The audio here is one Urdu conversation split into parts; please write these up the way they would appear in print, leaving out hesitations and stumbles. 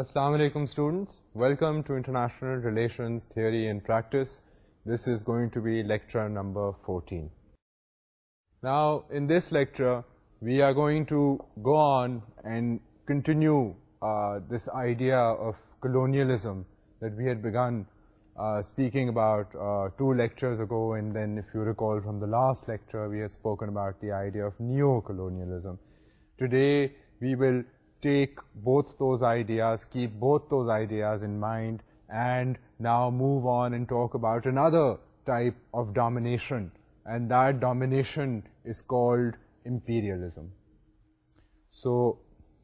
Assalamu alaikum students. Welcome to International Relations Theory and Practice. This is going to be lecture number 14. Now in this lecture we are going to go on and continue this idea of colonialism that we had begun speaking about 2 lectures ago, and then if you recall from the last lecture we had spoken about the idea of neo-colonialism. Today we will take both those ideas, keep both those ideas in mind, and now move on and talk about another type of domination, and that domination is called imperialism. So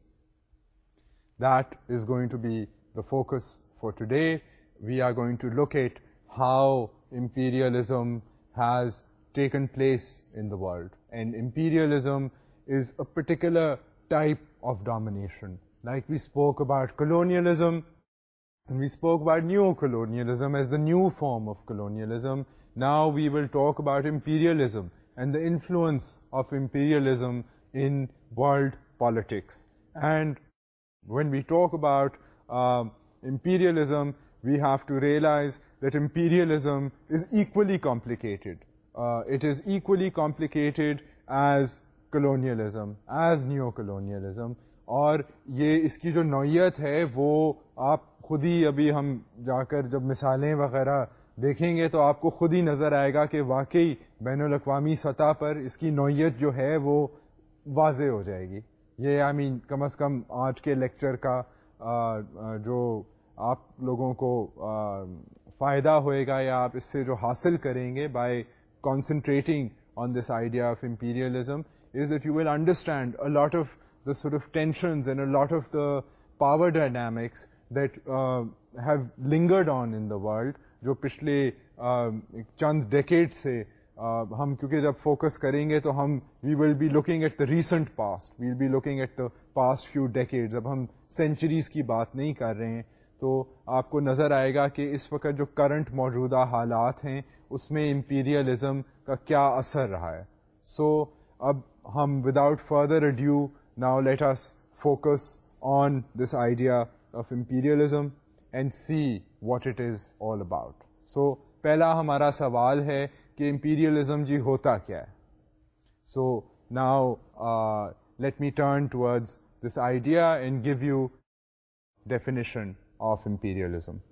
that is going to be the focus for today. We are going to look at how imperialism has taken place in the world, and imperialism is a particular type of domination. Like we spoke about colonialism, and we spoke about neo-colonialism as the new form of colonialism. Now we will talk about imperialism and the influence of imperialism in world politics. And when we talk about imperialism, we have to realize that imperialism is equally complicated. It is equally complicated as colonialism, as neo-colonialism, اور یہ اس کی جو نوعیت ہے وہ آپ خود ہی ابھی ہم جا کر جب مثالیں وغیرہ دیکھیں گے تو آپ کو خود ہی نظر آئے گا کہ واقعی بین الاقوامی سطح پر اس کی نوعیت جو ہے وہ واضح ہو جائے گی. یہ کم از کم آج کے لیکچر کا جو آپ لوگوں کو فائدہ ہوئے گا یا آپ اس سے جو حاصل کریں گے by concentrating on this idea of imperialism is that you will understand a lot of the sort of tensions and a lot of the power dynamics that have lingered on in the world, جو پچھلے چند ڈیکیڈ سے ہم کیونکہ جب فوکس کریں گے تو ہم we will be looking at the recent past, we'll be looking at the past few decades. اب ہم سینچریز کی بات نہیں کر رہے ہیں تو آپ کو نظر آئے گا کہ اس وقت جو کرنٹ موجودہ حالات ہیں اس میں امپیریلزم کا کیا اثر رہا ہے. سو اب ہم without further ado now let us focus on this idea of imperialism and see what it is all about. So پہلا ہمارا سوال ہے کہ imperialism جی ہوتا کیا ہے. So now let me turn towards this idea and give you definition of imperialism.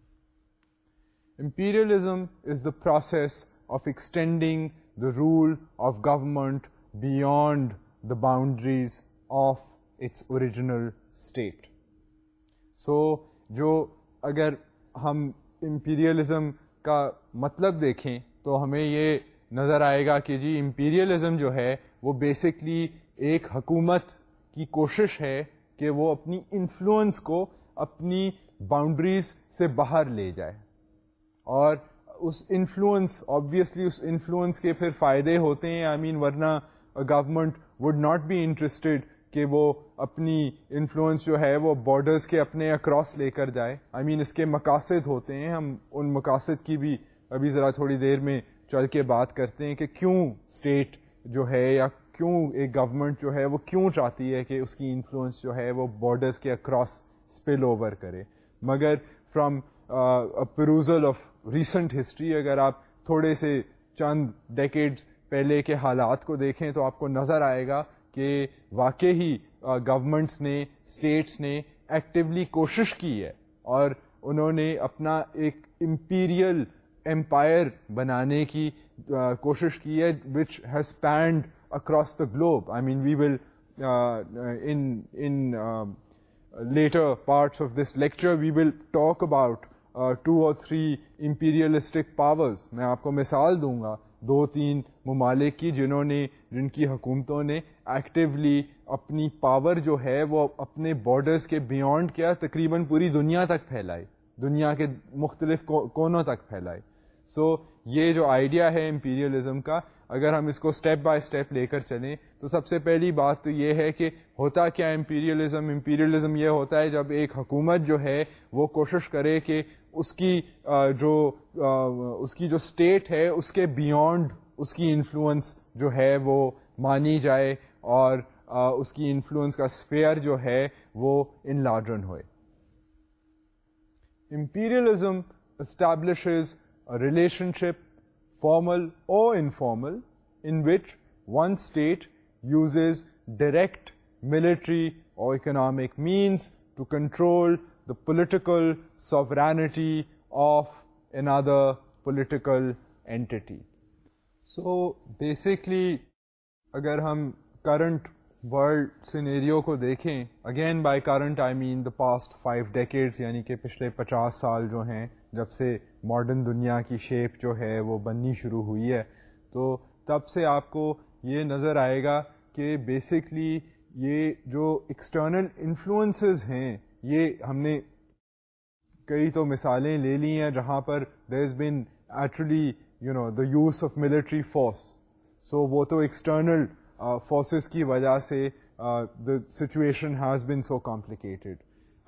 Imperialism is the process of extending the rule of government beyond the boundaries of its original state. So جو اگر ہم امپیریلزم کا مطلب دیکھیں تو ہمیں یہ نظر آئے گا کہ جی امپیریلزم جو ہے وہ بیسکلی ایک حکومت کی کوشش ہے کہ وہ اپنی انفلوئنس کو اپنی باؤنڈریز سے باہر لے جائے, اور اس انفلوئنس آبویسلی اس انفلوئنس کے پھر فائدے ہوتے ہیں. ورنہ government would not be interested کہ وہ اپنی انفلوئنس جو ہے وہ بارڈرز کے اپنے اکراس لے کر جائے. اس کے مقاصد ہوتے ہیں, ہم ان مقاصد کی بھی ابھی ذرا تھوڑی دیر میں چل کے بات کرتے ہیں کہ کیوں اسٹیٹ جو ہے یا کیوں ایک گورنمنٹ جو ہے وہ کیوں چاہتی ہے کہ اس کی انفلوئنس جو ہے وہ بارڈرز کے اکراس اسپل اوور کرے. مگر from perusal of recent history اگر آپ تھوڑے سے چند ڈیکیڈز پہلے کے حالات کو دیکھیں تو آپ کو نظر آئے گا کہ واقعی گورنمنٹس نے, اسٹیٹس نے ایکٹیولی کوشش کی ہے اور انہوں نے اپنا ایک امپیریل امپائر بنانے کی کوشش کی ہے which has spanned across the globe. We will in later parts of this lecture we will talk about 2 or 3 imperialistic powers. میں آپ کو مثال دوں گا 2-3 ممالک کی جن کی حکومتوں نے ایکٹیولی اپنی پاور جو ہے وہ اپنے بارڈرز کے بیونڈ کیا تقریباً پوری دنیا تک پھیلائی, دنیا کے مختلف کونوں تک پھیلائی. سو یہ جو آئیڈیا ہے امپیریلزم کا, اگر ہم اس کو اسٹیپ بائی اسٹیپ لے کر چلیں تو سب سے پہلی بات تو یہ ہے کہ ہوتا کیا امپیریلزم. امپیریلزم یہ ہوتا ہے جب ایک حکومت جو ہے وہ کوشش کرے کہ اس کی جو اسٹیٹ ہے اس کے بیونڈ اس کی انفلوئنس جو ہے وہ مانی جائے اور اس کی انفلوئنس کا اسفیئر جو ہے وہ انلارجن ہوئے. imperialism establishes a relationship, formal or informal, in which one state uses direct military or economic means to control the political sovereignty of another political entity. So basically, اگر ہم کرنٹ ورلڈ سینیریو کو دیکھیں, again by current I mean the past 5 decades, یعنی کہ پچھلے 50 سال جو ہیں جب سے ماڈرن دنیا کی شیپ جو ہے وہ بننی شروع ہوئی ہے, تو تب سے آپ کو یہ نظر آئے گا کہ بیسکلی یہ جو ایکسٹرنل انفلوئنسز ہیں, یہ ہم نے کئی تو مثالیں لے لی ہیں جہاں پر there has been actually the use of military force. So وہ تو ایکسٹرنل فورسز کی وجہ سے the situation has been so complicated,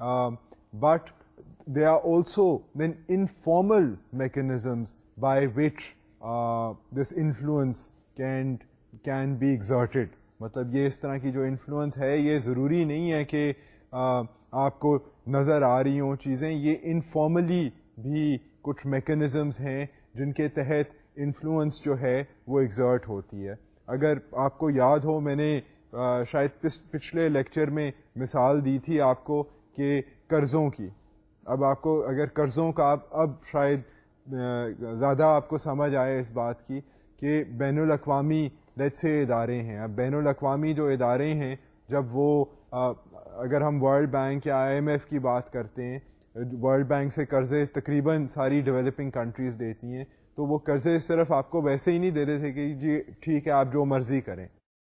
but they are also then informal mechanisms by which this influence can be exerted. مطلب یہ اس طرح کی جو انفلوئنس ہے, یہ ضروری نہیں ہے کہ آپ کو نظر آ رہی ہوں چیزیں, یہ انفارملی بھی کچھ میکنزمز ہیں جن کے تحت انفلوئنس جو ہے وہ ایگزرٹ ہوتی ہے. اگر آپ کو یاد ہو, میں نے شاید پچھلے لیکچر میں مثال دی تھی آپ کو کہ قرضوں کی. اب آپ کو اگر قرضوں کا اب شاید زیادہ آپ کو سمجھ آئے اس بات کی کہ بین الاقوامی لیٹ سے ادارے ہیں. اب بین الاقوامی جو ادارے ہیں, جب وہ اگر ہم ورلڈ بینک یا IMF کی بات کرتے ہیں, ورلڈ بینک سے قرضے تقریباً ساری ڈیولپنگ کنٹریز دیتی ہیں, تو وہ قرضے صرف آپ کو ویسے ہی نہیں دے دیتے کہ جی ٹھیک ہے آپ جو مرضی کریں.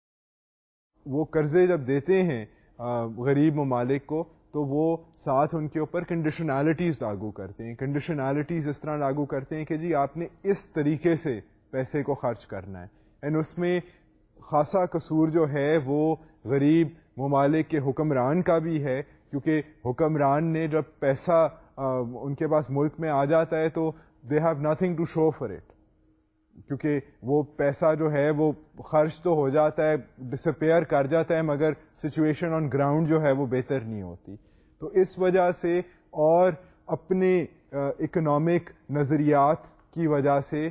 وہ قرضے جب دیتے ہیں غریب ممالک کو, تو وہ ساتھ ان کے اوپر کنڈیشنالٹیز لاگو کرتے ہیں. کنڈیشنالٹیز اس طرح لاگو کرتے ہیں کہ جی آپ نے اس طریقے سے پیسے کو خرچ کرنا ہے, اینڈ اس میں خاصا قصور جو ہے وہ غریب ممالک کے حکمران کا بھی ہے, کیونکہ حکمران نے جب پیسہ ان کے پاس ملک میں آ جاتا ہے تو they have nothing to show for it, کیونکہ وہ پیسہ جو ہے وہ خرچ تو ہو جاتا ہے, ڈسپیئر کر جاتا ہے, مگر سچویشن آن گراؤنڈ جو ہے وہ بہتر نہیں ہوتی. تو اس وجہ سے اور اپنے اکنامک نظریات کی وجہ سے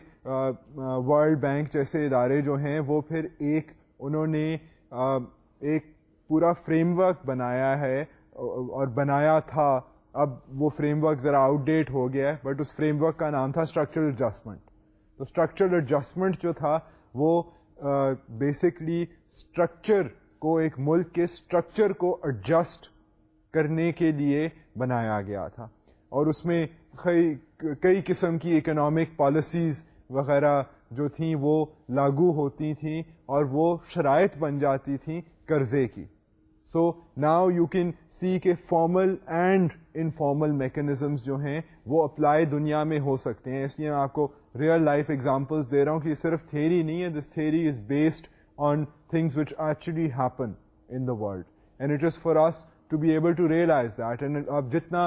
ورلڈ بینک جیسے ادارے جو ہیں وہ پھر انہوں نے ایک پورا فریم ورک بنایا ہے اور بنایا تھا. اب وہ فریم ورک ذرا آؤٹ ڈیٹ ہو گیا ہے, بٹ اس فریم ورک کا نام تھا اسٹرکچرل ایڈجسٹمنٹ. تو اسٹرکچرل ایڈجسٹمنٹ جو تھا وہ بیسکلی اسٹرکچر کو, ایک ملک کے اسٹرکچر کو ایڈجسٹ کرنے کے لیے بنایا گیا تھا, اور اس میں کئی قسم کی اکنامک پالیسیز وغیرہ جو تھیں وہ لاگو ہوتی تھیں, اور وہ شرائط بن جاتی تھیں قرضے کی. So now you can see کہ فارمل اینڈ انفارمل میکنزمز جو ہیں وہ اپلائی دنیا میں ہو سکتے ہیں. اس لیے میں آپ کو ریئل لائف ایگزامپلس دے رہا ہوں کہ یہ صرف تھیری نہیں ہے. This theory is based on things which actually happen in the world, and it is for us to be able to realize that. And آپ جتنا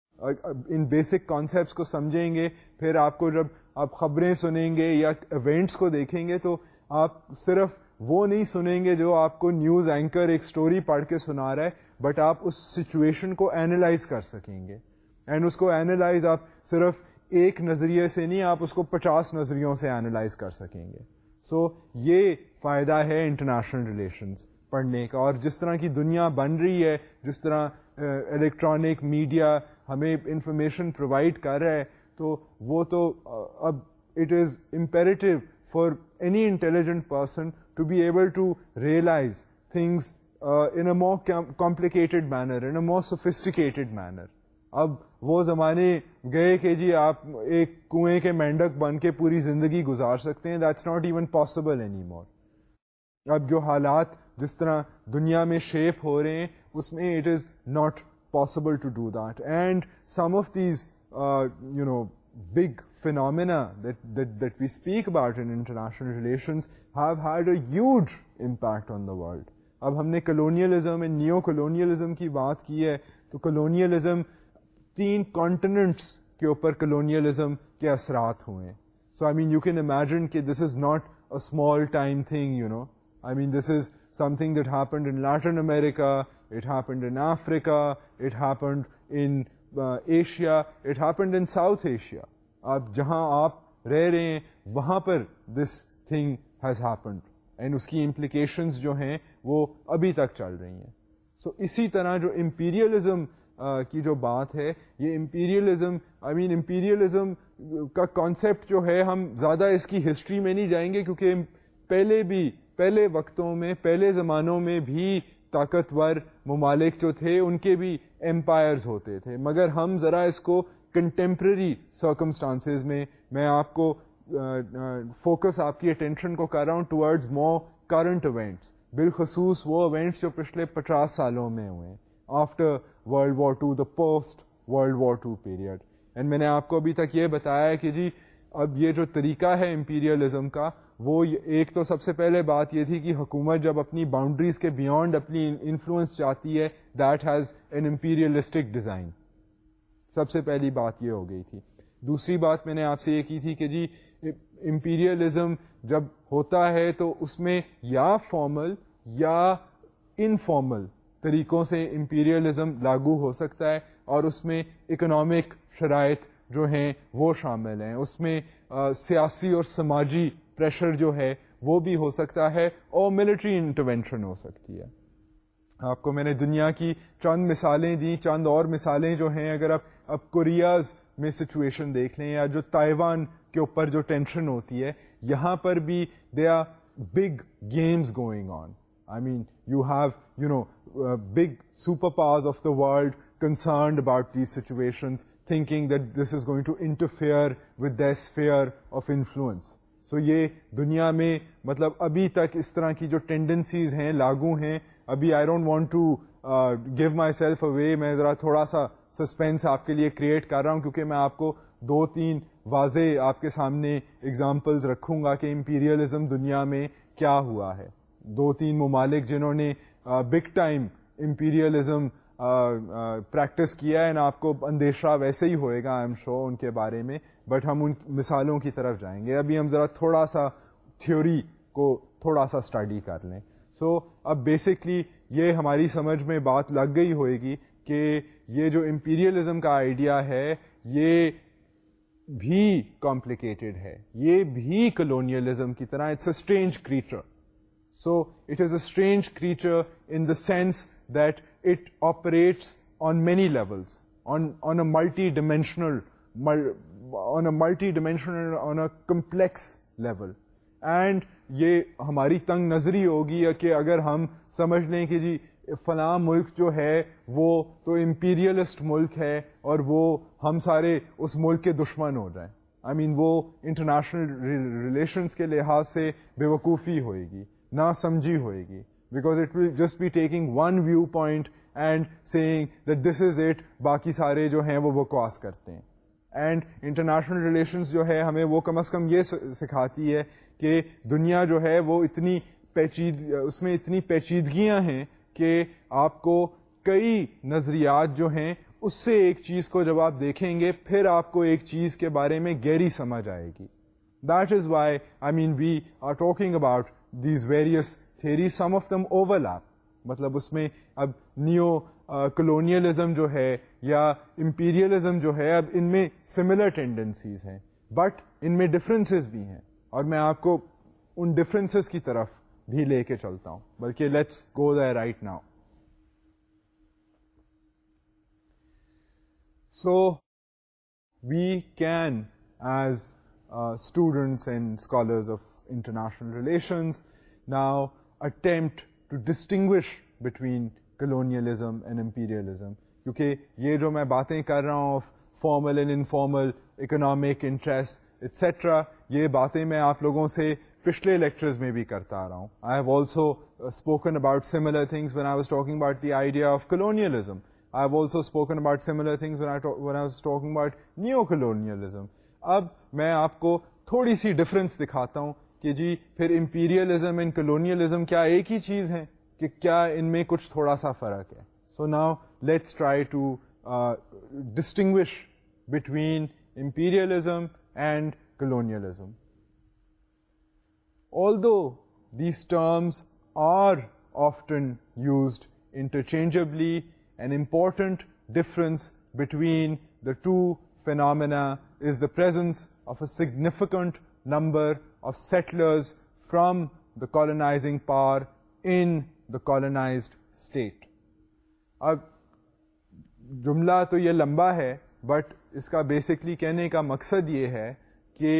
ان بیسک کانسیپٹس کو سمجھیں گے, پھر آپ کو جب آپ خبریں سنیں گے یا ایونٹس کو دیکھیں گے, تو آپ صرف وہ نہیں سنیں گے جو آپ کو نیوز اینکر ایک سٹوری پڑھ کے سنا رہا ہے, بٹ آپ اس سچویشن کو اینالائز کر سکیں گے. اینڈ اس کو اینالائز آپ صرف ایک نظریے سے نہیں, آپ اس کو 50 نظریوں سے اینالائز کر سکیں گے. سو یہ فائدہ ہے انٹرنیشنل ریلیشنز پڑھنے کا. اور جس طرح کی دنیا بن رہی ہے, جس طرح الیکٹرانک میڈیا ہمیں انفارمیشن پرووائڈ کر رہا ہے, تو وہ تو اب it is imperative for any intelligent person to be able to realize things in a more complicated manner, in a more sophisticated manner. اب وہ زمانے گئے کہ جی آپ ایک کنویں کے مینڈک بن کے پوری زندگی گزار سکتے ہیں. That's not even possible anymore. اب جو حالات جس طرح دنیا میں شیپ ہو رہے ہیں, اس میں it is not possible to do that. And some of these big phenomena that we speak about in international relations have had a huge impact on the world. اب ہم نے colonialism and neo-colonialism کی بات کی ہے, تو colonialism 3 continents کے اوپر colonialism کے اثرات ہوئے ہیں. So I mean you can imagine کہ this is not a small time thing, I mean this is something that happened in Latin America, it happened in Africa, it happened in Asia, it happened in South Asia. آپ جہاں آپ رہ رہے ہیں وہاں پر this thing has happened, and اس کی امپلیکیشنز جو ہیں وہ ابھی تک چل رہی ہیں. سو اسی طرح جو امپیریلزم کی جو بات ہے, یہ امپیریلزم, امپیریلزم کا کانسیپٹ جو ہے, ہم زیادہ اس کی ہسٹری میں نہیں جائیں گے, کیونکہ پہلے وقتوں میں, پہلے زمانوں میں بھی طاقتور ممالک جو تھے ان کے بھی امپائرز ہوتے تھے, مگر ہم ذرا اس کو کنٹمپرری سرکمسٹانسز میں آپ کو فوکس آپ کی اٹینشن کو کر رہا ہوں ٹورڈز مور کرنٹ ایونٹس, بالخصوص وہ ایونٹس جو پچھلے 50 سالوں میں ہوئے ہیں, after world war two, the post world war two period. And میں نے آپ کو ابھی تک یہ بتایا ہے کہ جی اب یہ جو طریقہ ہے امپیریلزم کا, وہ ایک تو سب سے پہلے بات یہ تھی کہ حکومت جب اپنی باؤنڈریز کے بیونڈ اپنی انفلوئنس چاہتی ہے, that has an imperialistic design. سب سے پہلی بات یہ ہو گئی تھی. دوسری بات میں نے آپ سے یہ کی تھی کہ جی امپیریلزم جب ہوتا ہے تو اس میں یا فارمل یا انفارمل طریقوں سے امپیریلزم لاگو ہو سکتا ہے, اور اس میں اکنامک شرائط جو ہیں وہ شامل ہیں, اس میں سیاسی اور سماجی پریشر جو ہے وہ بھی ہو سکتا ہے, اور ملٹری انٹرونشن ہو سکتی ہے. آپ کو میں نے دنیا کی چند مثالیں دی, چند اور مثالیں جو ہیں, اگر آپ کوریاز میں سچویشن دیکھ لیں, یا جو تائیوان کے اوپر جو ٹینشن ہوتی ہے, یہاں پر بھی they are big games going on. you have big superpowers of the world concerned about these situations, thinking that this is going to interfere with their sphere of influence. So یہ دنیا میں مطلب ابھی تک اس طرح کی جو ٹینڈنسیز ہیں لاگو ہیں. ابھی I don't want to give myself away, میں ذرا تھوڑا سا سسپینس آپ کے لیے کریٹ کر رہا ہوں, کیونکہ میں آپ کو 2-3 واضح آپ کے سامنے اگزامپلز رکھوں گا کہ امپیریلزم دنیا میں کیا ہوا ہے. 2-3 ممالک جنہوں نے بگ ٹائم امپیریلزم پریکٹس کیا ہے, آپ کو اندیشہ ویسے ہی ہوئے گا آئی ایم شیور ان کے بارے میں, بٹ ہم ان مثالوں کی طرف جائیں گے. ابھی ہم ذرا تھوڑا سا تھیوری کو تھوڑا سا اسٹڈی کر لیں. سو اب بیسکلی یہ ہماری سمجھ میں بات لگ گئی ہوئے گی کہ یہ جو امپیریلزم کا آئیڈیا ہے یہ بھی کمپلیکیٹڈ ہے, یہ بھی کلونیلزم کی طرح it's a strange creature. So it is a strange creature in the sense that it operates on many levels, on a multi-dimensional, on a complex level. And یہ ہماری تنگ نظری ہوگی کہ اگر ہم سمجھ لیں کہ جی فلاں ملک جو ہے وہ تو امپیریلسٹ ملک ہے اور وہ ہم سارے اس ملک کے دشمن ہو جائیں. وہ انٹرنیشنل ریلیشنز کے لحاظ سے بے وقوفی ہوئے گی, نہ سمجھی ہوئے گی, because it will just be taking one viewpoint and seeing that this is it, باقی سارے جو ہیں وہ بکواس کرتے ہیں. اینڈ انٹرنیشنل ریلیشنز جو ہے ہمیں وہ کم از کم یہ سکھاتی ہے کہ دنیا جو ہے وہ اس میں اتنی پیچیدگیاں ہیں کہ آپ کو کئی نظریات جو ہیں اس سے ایک چیز کو جب آپ دیکھیں گے پھر آپ کو ایک چیز کے بارے میں گہری سمجھ آئے گی. That is why we are talking about these various theories, some of them overlap. مطلب اس میں اب نیو کلونیلزم جو ہے یا امپیریلزم جو ہے, اب ان میں سملر ٹینڈنسیز ہیں بٹ ان میں ڈفرینسز بھی ہیں, اور میں آپ کو ان ڈفرینسز کی طرف بھی لے کے چلتا ہوں, بلکہ let's go there right now. So we can as students and scholars of international relations now attempt to distinguish between colonialism and imperialism, کیونکہ یہ جو میں باتیں کر رہا ہوں formal and informal economic interest etcetera, یہ باتیں میں آپ لوگوں سے پچھلے لیکچرز میں بھی کرتا آ رہا ہوں. I have also spoken about similar things when I was talking about the idea of colonialism. I have also spoken about similar things when I was talking about neo-colonialism. اب میں آپ کو تھوڑی سی ڈفرینس دکھاتا ہوں کہ جی پھر امپیریلزم اینڈ کلونیلزم کیا ایک ہی چیز ہیں, کہ کیا ان میں کچھ تھوڑا سا فرق ہے. So now let's try to distinguish between imperialism and colonialism. Although these terms are often used interchangeably, an important difference between the two phenomena is the presence of a significant number of settlers from the colonizing power in the colonized state. اب جملہ تو یہ لمبا ہے بٹ اس کا بیسکلی کہنے کا مقصد یہ ہے کہ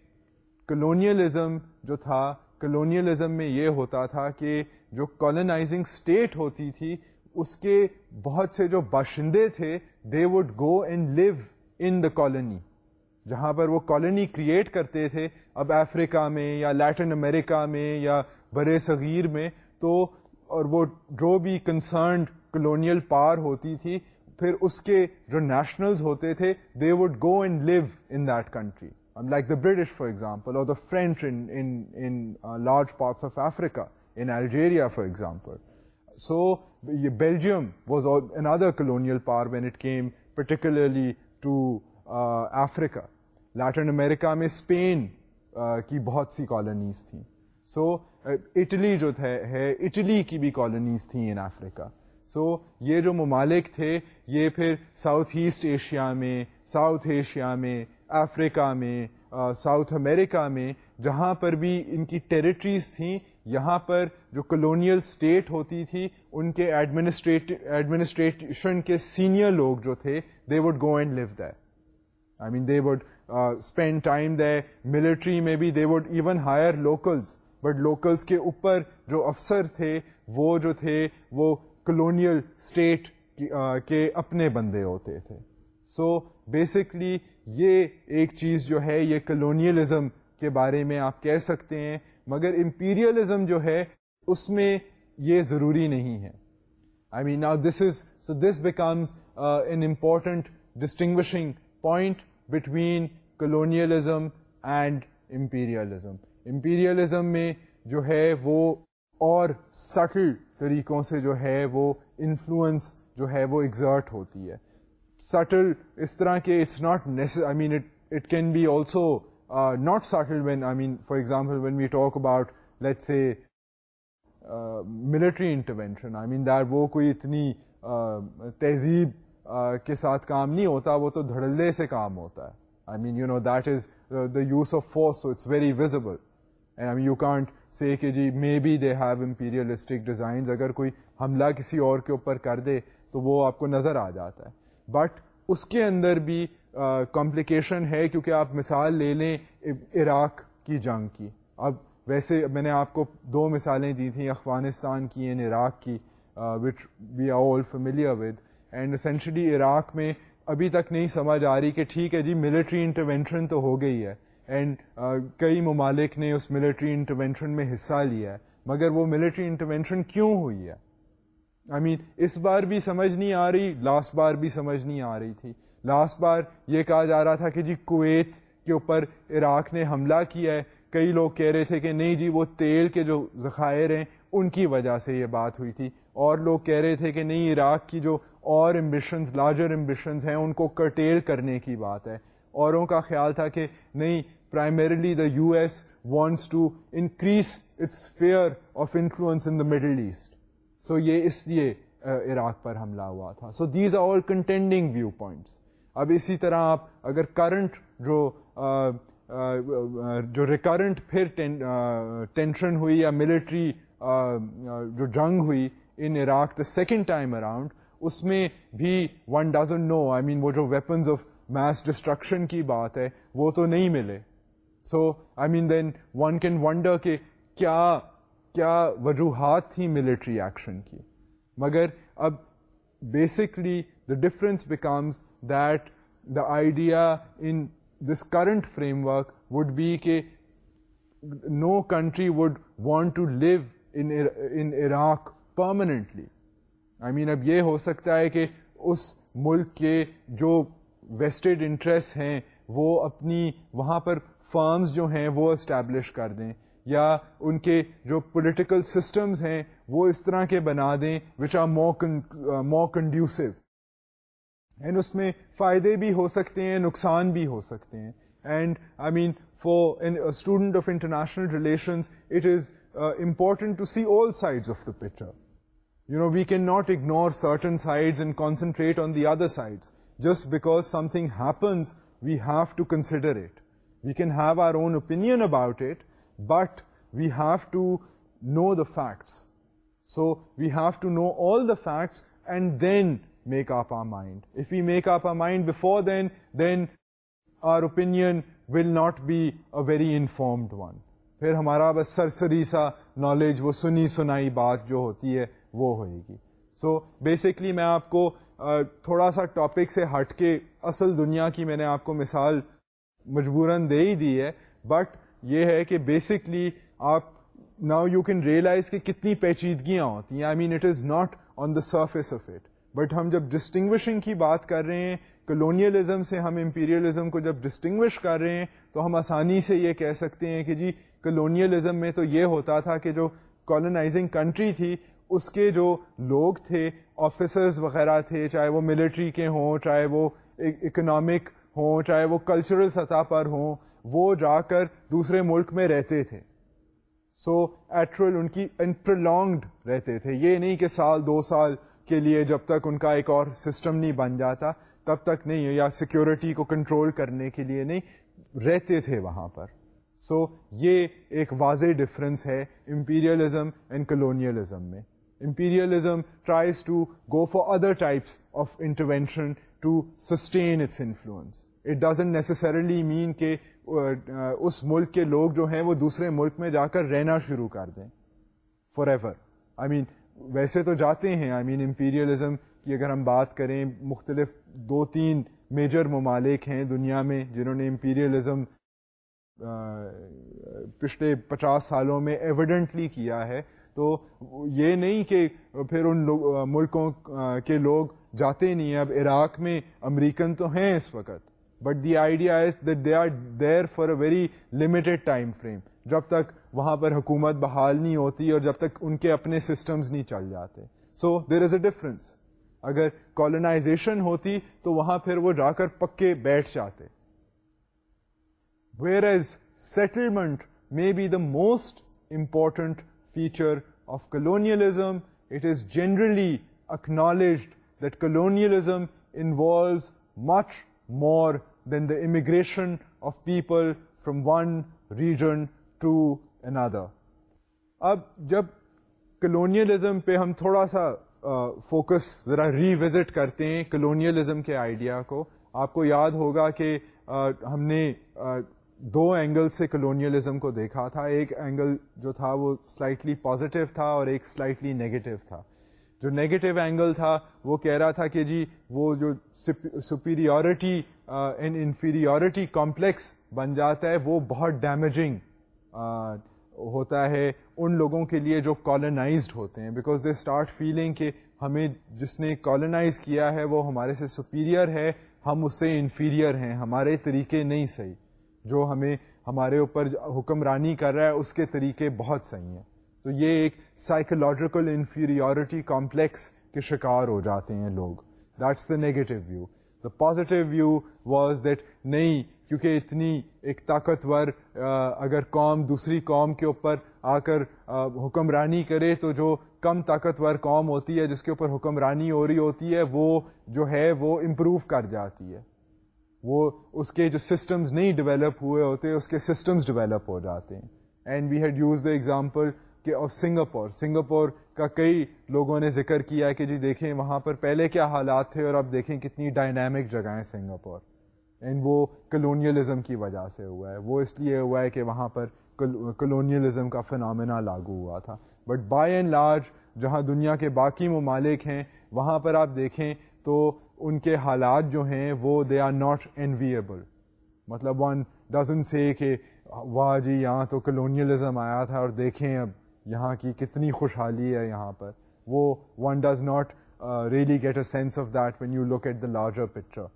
کلونیلزم جو تھا، کلونیلزم میں یہ ہوتا تھا کہ جو کالونائزنگ اسٹیٹ ہوتی تھی اس کے بہت سے جو باشندے تھے they would go and live in the colony, جہاں پر وہ کالونی کریٹ کرتے تھے، اب افریقہ میں یا لیٹن امریکہ میں یا برِ صغیر میں، تو اور وہ جو بھی کنسرنڈ کلونیل پاور ہوتی تھی پھر اس کے جو نیشنلز ہوتے تھے they would go and live in that country, like the British for example, or the French in large parts of Africa, in Algeria for example. So Belgium was another colonial power when it came particularly to Africa. Latin America میں اسپین کی بہت سی کالونیز تھیں. So اٹلی جو ہے اٹلی کی بھی کالونیز تھیں ان افریقہ. سو یہ جو ممالک تھے یہ پھر ساؤتھ ایسٹ ایشیا میں، ساؤتھ ایشیا میں، افریقہ میں، ساؤتھ امریکہ میں، جہاں پر بھی ان کی ٹیریٹریز تھیں، یہاں پر جو کلونیل اسٹیٹ ہوتی تھی ان کے ایڈمنسٹریشن کے سینئر لوگ جو تھے they would go and leave there. I mean they would spend time there. Military میں بھی they would even hire locals, but locals کے اوپر جو افسر تھے وہ جو تھے وہ کلونیل اسٹیٹ کے اپنے بندے ہوتے تھے. سو بیسکلی یہ ایک چیز جو ہے یہ کلونیلزم کے بارے میں آپ کہہ سکتے ہیں، مگر امپیریلزم جو ہے اس میں یہ ضروری نہیں ہے. I mean now this becomes an important distinguishing point between colonialism and imperialism. Imperialism میں جو ہے وہ اور سٹل طریقوں سے جو ہے وہ انفلوئنس جو ہے وہ ایگزرٹ ہوتی ہے. سٹل اس طرح کہ it's not I mean it can be also not still when I mean for example when we talk about let's say military intervention, I mean that وہ کوئی اتنی تہذیب کے ساتھ کام نہیں ہوتا، وہ تو دھڑلے سے کام ہوتا ہے. I mean you know that is the use of force, so it's very visible. And I mean you can't say کہ جی may be they have imperialistic designs, اگر کوئی حملہ کسی اور کے اوپر کر دے تو وہ آپ کو نظر آ جاتا ہے. بٹ اس کے اندر بھی کمپلیکیشن ہے، کیونکہ آپ مثال لے لیں عراق کی جنگ کی. اب ویسے میں نے آپ کو دو مثالیں دی تھیں، افغانستان کی اینڈ عراق کی، which we are all familiar with. And essentially Iraq میں ابھی تک نہیں سمجھ آ رہی کہ ٹھیک ہے جی ملٹری انٹروینشن تو ہو گئی ہے، اینڈ کئی ممالک نے اس ملٹری انٹروینشن میں حصہ لیا ہے، مگر وہ ملٹری انٹروینشن کیوں ہوئی ہے؟ آئی مین اس بار بھی سمجھ نہیں آ رہی، لاسٹ بار بھی سمجھ نہیں آ رہی تھی. لاسٹ بار یہ کہا جا رہا تھا کہ جی کویت کے اوپر عراق نے حملہ کیا ہے، کئی لوگ کہہ رہے تھے کہ نہیں جی وہ تیل کے جو ذخائر ہیں ان کی وجہ سے یہ بات ہوئی تھی، اور لوگ کہہ رہے تھے کہ نہیں عراق کی جو اور ایمبیشنز، لارجر ایمبیشنز ہیں ان کو کرٹیل کرنے کی بات ہے. اوروں کا خیال تھا کہ نہیں، primarily the US wants to increase its sphere of influence in the Middle East. So یہ اس لیے عراق پر حملہ ہوا تھا. So these are all contending viewpoints. اب اسی طرح آپ اگر کرنٹ جو ریکرنٹ پھر ٹینشن ہوئی یا ملٹری جو جنگ ہوئی in Iraq the second time around, اس میں بھی one doesn't know, I mean وہ جو ویپنز آف میس ڈسٹرکشن کی بات ہے وہ تو نہیں ملے. So I mean then one can wonder کہ کیا وجوہات تھیں ملٹری ایکشن کی. مگر اب basically the difference becomes that the idea in this current framework would be کہ no country would want to leave in Iraq permanently. I mean اب یہ ہو سکتا ہے کہ اس ملک کے جو ویسٹڈ انٹرسٹ ہیں وہ اپنی وہاں پر فرمز جو ہیں وہ اسٹیبلش کر دیں، یا ان کے جو پولیٹیکل سسٹمز ہیں وہ اس طرح کے بنا دیں which are more conducive. And اس میں فائدے بھی ہو سکتے ہیں، نقصان بھی ہو سکتے ہیں. And I mean for an student of international relations it is important to see all sides of the picture. You know, we cannot ignore certain sides and concentrate on the other sides. just because something happens, we have to consider it. We can have our own opinion about it, but we have to know the facts. So we have to know all the facts and then make up our mind. If we make up our mind before then our opinion will not be a very informed one. پھر ہمارا بس سرسری سا نالج، وہ سنی سنائی بات جو ہوتی ہے وہ ہوئے گی. سو بیسکلی میں آپ کو تھوڑا سا ٹاپک سے ہٹ کے اصل دنیا کی میں نے آپ کو مثال مجبوراً دے ہی دی ہے، بٹ یہ ہے کہ بیسکلی آپ ناؤ یو کین ریئلائز کہ کتنی پیچیدگیاں ہوتی ہیں. I mean it is not on the surface of it, but ہم جب ڈسٹنگوشنگ کی بات کر رہے ہیں، کلونیلزم سے ہم امپیریلزم کو جب ڈسٹنگوش کر رہے ہیں تو ہم آسانی سے یہ کہہ سکتے ہیں کہ جی کلونیلزم میں تو یہ ہوتا تھا کہ جو کالونائزنگ کنٹری تھی اس کے جو لوگ تھے، آفیسرز وغیرہ تھے، چاہے وہ ملٹری کے ہوں، چاہے وہ اکنامک ہوں، چاہے وہ کلچرل سطح پر ہوں، وہ جا کر دوسرے ملک میں رہتے تھے. سو ایٹرل ان کی پرولونگڈ رہتے تھے، یہ نہیں کہ سال 2 سال کے لیے جب تک ان کا ایک اور سسٹم نہیں بن جاتا تب تک نہیں، یا سیکیورٹی کو کنٹرول کرنے کے لیے نہیں، رہتے تھے وہاں پر. سو یہ ایک واضح ڈفرینس ہے امپیریلزم اینڈ کلونیلزم میں. Imperialism tries to go for other types of intervention to sustain its influence. It doesn't necessarily mean کہ اس ملک کے لوگ جو ہیں وہ دوسرے ملک میں جا کر رہنا شروع کر دیں فار ایور. آئی مین ویسے تو جاتے ہیں. آئی مین امپیریلزم کی اگر ہم بات کریں، مختلف 2-3 میجر ممالک ہیں دنیا میں جنہوں نے امپیریلزم پچھلے 50 سالوں میں ایویڈنٹلی کیا ہے. تو یہ نہیں کہ پھر ان ملکوں کے لوگ جاتے نہیں ہیں. اب عراق میں امریکن تو ہیں اس وقت، but the idea is that they are there for a very limited time frame, جب تک وہاں پر حکومت بحال نہیں ہوتی اور جب تک ان کے اپنے سسٹمز نہیں چل جاتے. سو دیر از اے ڈفرنس. اگر کالونائزیشن ہوتی تو وہاں پھر وہ جا کر پکے بیٹھ جاتے. Whereas settlement may be the most important feature of colonialism, it is generally acknowledged that colonialism involves much more than the immigration of people from one region to another. اب جب colonialism پہ ہم تھوڑا سا فوکس ذرا ریوزٹ کرتے ہیں colonialism کے آئیڈیا کو، آپ کو یاد ہوگا کہ ہم نے 2 اینگل سے کلونیلزم کو دیکھا تھا. ایک اینگل جو تھا وہ سلائٹلی پازیٹیو تھا اور ایک سلائٹلی نیگیٹو تھا. جو نیگیٹو اینگل تھا وہ کہہ رہا تھا کہ جی وہ جو سپیریورٹی اینڈ انفیریورٹی کمپلیکس بن جاتا ہے وہ بہت ڈیمیجنگ ہوتا ہے ان لوگوں کے لیے جو کالونائزڈ ہوتے ہیں، بیکاز دے اسٹارٹ فیلنگ کہ ہمیں جس نے کالونائز کیا ہے وہ ہمارے سے سپیریئر ہے، ہم اس سے انفیریئر ہیں، ہمارے طریقے نہیں صحیح، جو ہمیں ہمارے اوپر حکمرانی کر رہا ہے اس کے طریقے بہت صحیح ہیں. تو یہ ایک سائیکولوجیکل انفیریورٹی کمپلیکس کے شکار ہو جاتے ہیں لوگ. That's the negative view. The positive view was that نہیں، کیونکہ اتنی ایک طاقتور اگر قوم دوسری قوم کے اوپر آ کر حکمرانی کرے تو جو کم طاقتور قوم ہوتی ہے جس کے اوپر حکمرانی ہو رہی ہوتی ہے وہ جو ہے وہ امپروو کر جاتی ہے. وہ اس کے جو سسٹمز نہیں ڈیولپ ہوئے ہوتے اس کے سسٹمز ڈیولپ ہو جاتے ہیں. And we had use the example کہ آف سنگاپور کا کئی لوگوں نے ذکر کیا ہے کہ جی دیکھیں وہاں پر پہلے کیا حالات تھے اور اب دیکھیں کتنی ڈائنامک جگہ ہے سنگاپور. اینڈ وہ کلونیلزم کی وجہ سے ہوا ہے. وہ اس لیے ہوا ہے کہ وہاں پر کلونیلزم کا فنامنا لاگو ہوا تھا. بٹ بائی اینڈ لارج جہاں دنیا کے باقی ممالک ہیں وہاں پر آپ دیکھیں تو ان کے حالات جو ہیں وہ دے آر ناٹ انویبل. مطلب ون ڈزن سے کہ واہ جی یہاں تو کلونیلزم آیا تھا اور دیکھیں اب یہاں کی کتنی خوشحالی ہے یہاں پر. وہ one does not really get a sense of that when you look at the larger picture.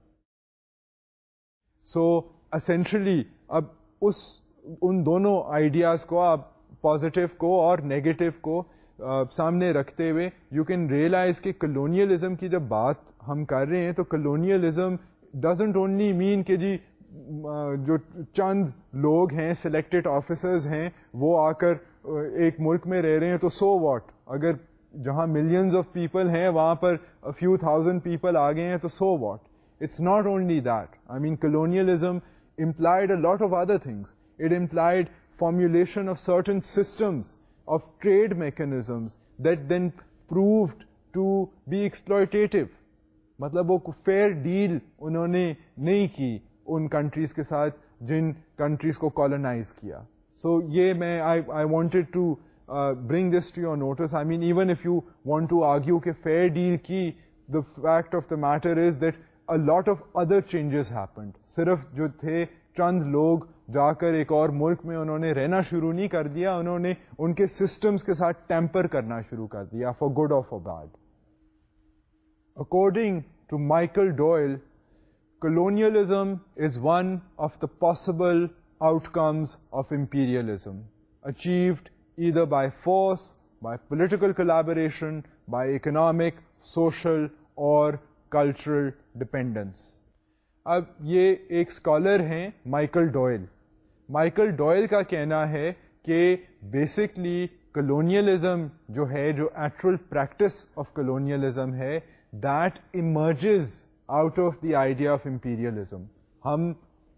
So essentially اب ان دونوں آئیڈیاز کو آپ پازیٹیو کو اور نیگیٹو کو سامنے رکھتے ہوئے یو کین ریئلائز کہ کلونیلزم کی جب بات ہم کر رہے ہیں تو کلونیلزم ڈزنٹ اونلی مین کہ جی جو چند لوگ ہیں سلیکٹڈ آفیسرز ہیں وہ آ کر ایک ملک میں رہ رہے ہیں تو سو واٹ. اگر جہاں ملینز آف پیپل ہیں وہاں پر فیو تھاؤزینڈ پیپل آ گئے ہیں تو so what. it's not only that. I mean, colonialism implied a lot of other things. It implied formulation of certain systems of trade mechanisms that then proved to be exploitative. مطلب وہ فیئر ڈیل انہوں نے نہیں کی ان کنٹریز کے ساتھ جن کنٹریز کو کالونائز کیا. سو یہ میں I wanted to bring this to your notice. I mean, even if you want to argue کہ fair deal کی, the fact of the matter is that a lot of other changes happened. صرف جو تھے چند لوگ جا کر ایک اور ملک میں انہوں نے رہنا شروع نہیں کر دیا, انہوں نے ان کے سسٹمز کے ساتھ ٹیمپر کرنا شروع کر دیا, for good or for bad. According to Michael Doyle, colonialism is one of the possible outcomes of imperialism, achieved either by force, by political collaboration, by economic, social or cultural dependence. اب یہ ایک اسکالر ہیں مائیکل ڈوئل. مائیکل ڈوئل کا کہنا ہے کہ بیسکلی کلونیلزم جو ہے, جو ایکچوئل پریکٹس آف کلونیلزم ہے, that emerges out of the idea of imperialism. ہم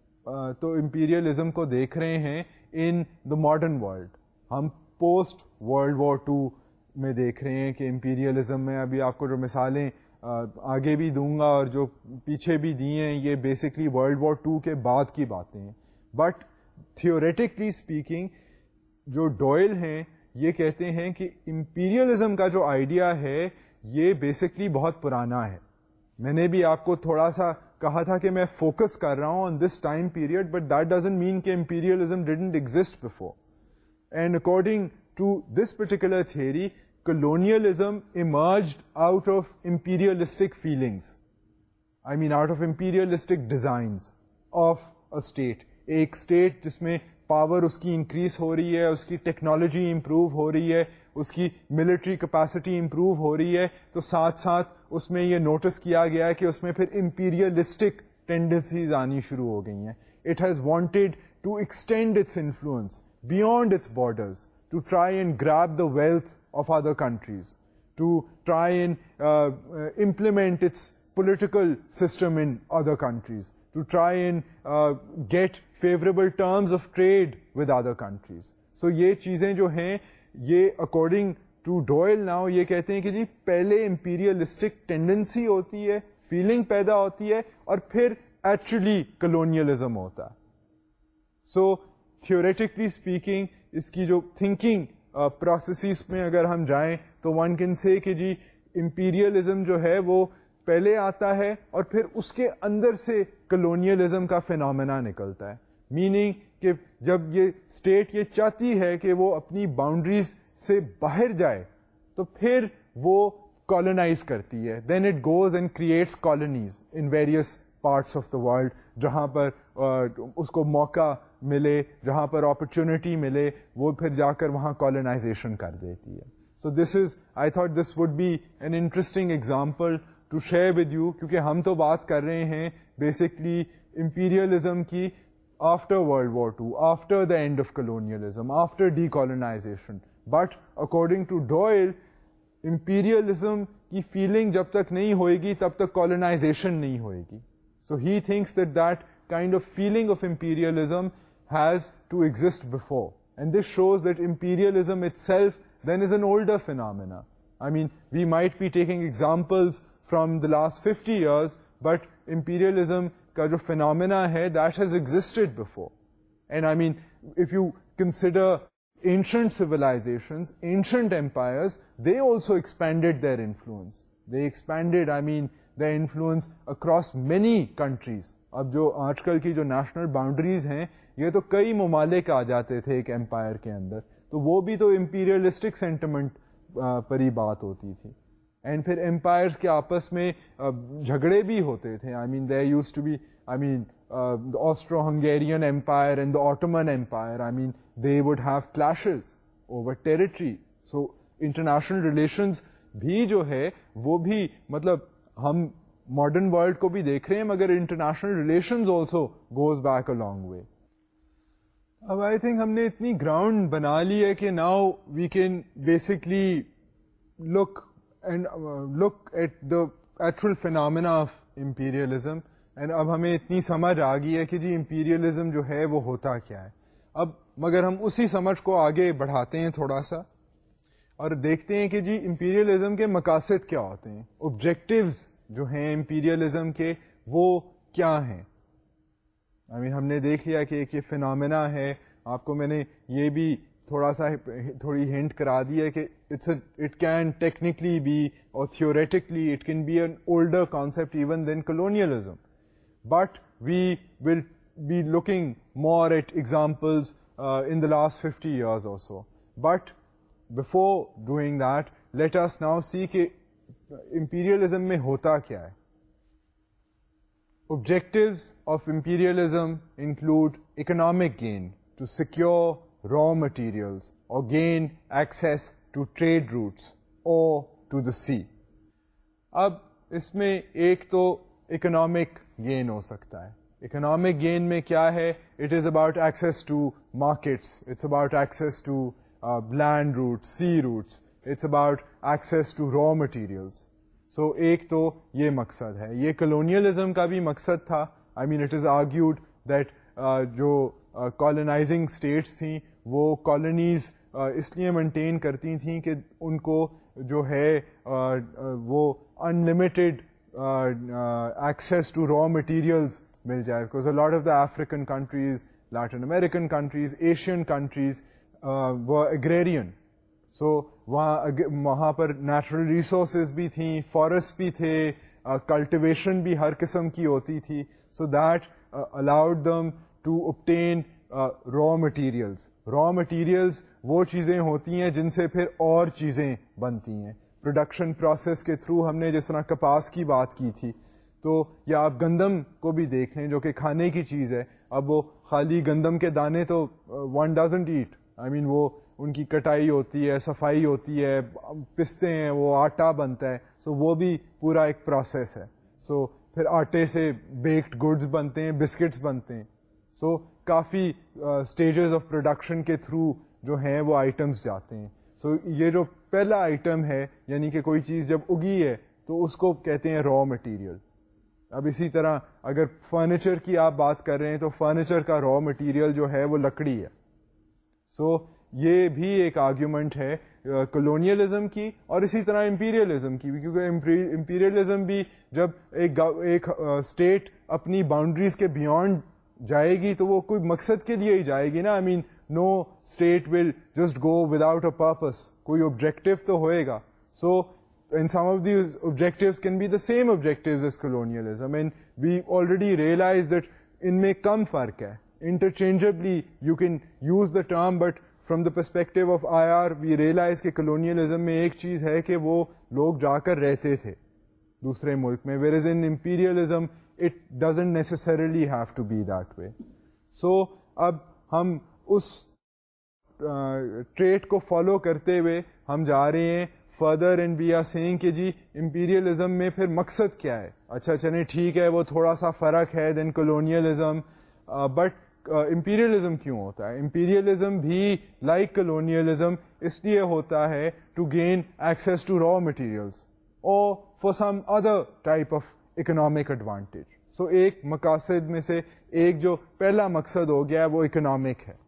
تو امپیریلزم کو دیکھ رہے ہیں ان دا ماڈرن ورلڈ. ہم پوسٹ ورلڈ وار 2 میں دیکھ رہے ہیں کہ امپیریلزم میں, ابھی آپ کو جو مثالیں آگے بھی دوں گا اور جو پیچھے بھی دی ہیں, یہ بیسکلی ورلڈ وار 2 کے بعد کی باتیں ہیں. بٹ تھیوریٹکلی اسپیکنگ جو ڈوئل ہیں یہ کہتے ہیں کہ امپیریلزم کا جو آئیڈیا ہے یہ بیسکلی بہت پرانا ہے. میں نے بھی آپ کو تھوڑا سا کہا تھا کہ میں فوکس کر رہا ہوں on this time period, but that doesn't mean کہ imperialism didn't exist before. And according to this particular theory, colonialism emerged out of imperialistic feelings. I mean, out of imperialistic designs of a state. ایک state جس میں پاور اس کی انکریز ہو رہی ہے, اس کی ٹیکنالوجی امپروو ہو رہی ہے, اس کی ملٹری کیپیسٹی امپروو ہو رہی ہے, تو ساتھ ساتھ اس میں یہ نوٹس کیا گیا ہے کہ اس میں پھر امپیریلسٹک ٹینڈنسیز آنی شروع ہو گئی ہیں. It has wanted to extend its influence beyond its borders, to try and grab the wealth of other countries, to try and implement its political system in other countries, to try and get favorable terms of trade with other countries. So یہ چیزیں جو ہیں یہ according to Doyle now یہ کہتے ہیں کہ جی پہلے imperialistic tendency ہوتی ہے, feeling پیدا ہوتی ہے, اور پھر actually colonialism ہوتا ہے. So theoretically speaking اس کی جو thinking processes میں اگر ہم جائیں تو one can say کہ جی imperialism جو ہے وہ پہلے آتا ہے اور پھر اس کے اندر سے colonialism کا فینومینا نکلتا ہے. میننگ کہ جب یہ اسٹیٹ یہ چاہتی ہے کہ وہ اپنی باؤنڈریز سے باہر جائے تو پھر وہ کالونائز کرتی ہے. Then it goes and creates colonies in various parts of the world, جہاں پر اس کو موقع ملے, جہاں پر اپرچونٹی ملے, وہ پھر جا کر وہاں کالونائزیشن کر دیتی ہے. So this is, I thought this would be an interesting example to share with you, کیونکہ ہم تو بات کر رہے ہیں بیسکلی امپیریلزم کی after world war 2, after the end of colonialism, after decolonization. But according to Doyle imperialism کی فیلنگ جب تک نہیں ہوئے گی تب تک کالونائزیشن نہیں ہوئے گی. So he thinks that that kind of feeling of imperialism has to exist before. And this shows that imperialism itself then is an older phenomena. I mean, we might be taking examples from the last 50 years, but imperialism ka jo phenomena hai, that has existed before. And I mean, if you consider ancient civilizations, ancient empires, they also expanded their influence. They expanded, I mean, the influence across many countries. اب جو آج کل کی جو نیشنل باؤنڈریز ہیں یہ تو کئی ممالک آ جاتے تھے ایک امپائر کے اندر, تو وہ بھی تو امپیریلسٹک سینٹیمنٹ پر ہی بات ہوتی تھی. اینڈ پھر امپائرز کے آپس میں جھگڑے بھی ہوتے تھے. I mean there used to be, I mean Austro Hungarian empire and the Ottoman empire, I mean they would have clashes over territory. So international relations بھی جو ہے وہ بھی, مطلب ہم ماڈرن ورلڈ کو بھی دیکھ رہے ہیں مگر international relations also goes back a long way. اب آئی تھنک ہم نے اتنی گراؤنڈ بنا لی ہے کہ now we can basically look at the actual phenomena of imperialism. And اب ہمیں اتنی سمجھ آ گئی ہے کہ جی امپیریلزم جو ہے وہ ہوتا کیا ہے. اب مگر ہم اسی سمجھ کو آگے بڑھاتے ہیں تھوڑا سا اور دیکھتے ہیں کہ جی امپیریلزم کے مقاصد کیا ہوتے ہیں, آبجیکٹیوز جو ہیں امپیریلزم کے وہ کیا ہیں. ہم نے دیکھ لیا کہ ایک یہ فینومینا ہے. آپ کو میں نے یہ بھی تھوڑی ہنٹ کرا دی ہے کہ اٹ کین ٹیکنیکلی بی اور theoretically it can be an older concept even than colonialism, but we will be looking more at examples in the last 50 years or so. But before doing that, let us now see کہ imperialism میں ہوتا کیا ہے. Objectives of imperialism include economic gain to secure raw materials or gain access to trade routes or to the sea. اب اس میں ایک تو economic gain ہو سکتا ہے. اکنامک گین میں کیا ہے؟ It is about access to markets, it's about access to land routes, sea routes, it's about access to raw materials. So ایک تو یہ مقصد ہے. یہ کولونیلزم کا بھی مقصد تھا. I mean it is argued that جو کالونائزنگ اسٹیٹس تھیں وہ کالونیز اس لیے مینٹین کرتی تھیں کہ ان کو جو ہے وہ unlimited access to raw materials مل جائے. Because a lot of the African countries, Latin American countries, Asian countries were agrarian. So وہاں پر نیچرل ریسورسز بھی تھیں, فارسٹ بھی تھے, کلٹیویشن بھی ہر قسم کی ہوتی تھی. So that allowed them to obtain raw materials. Raw materials وہ چیزیں ہوتی ہیں جن سے پھر اور چیزیں بنتی ہیں. پروڈکشن پروسیس کے تھرو ہم نے جس طرح کپاس کی بات کی تھی, تو یا آپ گندم کو بھی دیکھ لیں جو کہ کھانے کی چیز ہے. اب وہ خالی گندم کے دانے تو one doesn't eat. I mean وہ ان کی کٹائی ہوتی ہے, صفائی ہوتی ہے, پستے ہیں, وہ آٹا بنتا ہے. سو وہ بھی پورا ایک پروسیس ہے. سو پھر آٹے سے بیکڈ گڈز بنتے ہیں, بسکٹس بنتے ہیں. سو کافی اسٹیجز آف پروڈکشن کے تھرو جو ہیں وہ آئٹمس جاتے ہیں. سو یہ جو پہلا آئٹم ہے, یعنی کہ کوئی چیز جب اگی ہے تو اس کو کہتے ہیں را مٹیریل. اب اسی طرح اگر فرنیچر کی آپ بات کر رہے ہیں تو فرنیچر کا را مٹیریل جو ہے وہ لکڑی ہے. سو یہ بھی ایک آرگیومنٹ ہے کولونیلزم کی اور اسی طرح امپیریلزم کی بھی, کیونکہ امپیریلزم بھی جب ایک اسٹیٹ اپنی باؤنڈریز کے بیونڈ جائے گی تو وہ کوئی مقصد کے لیے ہی جائے گی نا. I mean no state will just go without a purpose, کوئی آبجیکٹو تو ہوئے گا. سو and some of these objectives can be the same objectives as colonialism, and we already realize that in mein kam fark hai. Interchangeably you can use the term, but from the perspective of IR we realize کہ colonialism میں ایک چیز ہے کہ وہ لوگ جا کر رہتے تھے دوسرے ملک میں, whereas in imperialism it doesn't necessarily have to be that way. So اب ہم اس ٹریٹ کو فالو کرتے ہوئے ہم جا رہے ہیں further, and we are seeing کہ جی امپیریلزم میں پھر مقصد کیا ہے. اچھا چلیں ٹھیک ہے, وہ تھوڑا سا فرق ہے دین کولونیلزم, بٹ امپیریلزم کیوں ہوتا ہے؟ امپیریلزم بھی لائک کولونیلزم اس لیے ہوتا ہے to gain access to raw materials اور for some other type of economic advantage. So ایک مقاصد میں سے ایک جو پہلا مقصد ہو گیا وہ اکنامک ہے.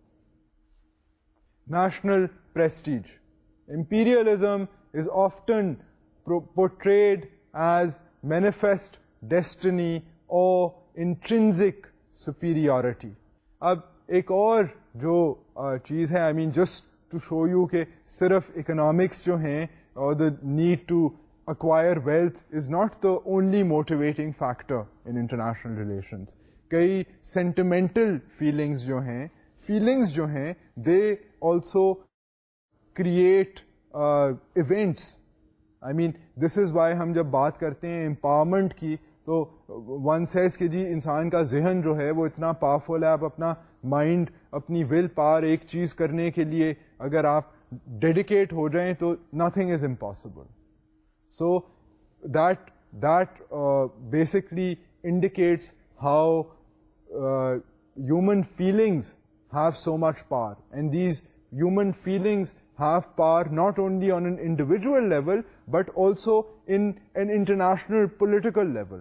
National prestige. Imperialism is often portrayed as manifest destiny or intrinsic superiority. اب ایک اور جو چیز ہے, I mean just to show you کہ صرف economics جو ہیں اور the need to acquire wealth is not the only motivating factor in international relations. کئی sentimental feelings جو ہیں they also create events. I mean this is why ہم جب بات کرتے ہیں empowerment کی تو one says کہ جی انسان کا ذہن جو ہے وہ اتنا پاورفل ہے, آپ اپنا مائنڈ, اپنی ول پاور ایک چیز کرنے کے لیے اگر آپ ڈیڈیکیٹ ہو جائیں تو nothing is impossible. So that basically indicates how human feelings have so much power, and these human feelings have power not only on an individual level but also in an international political level.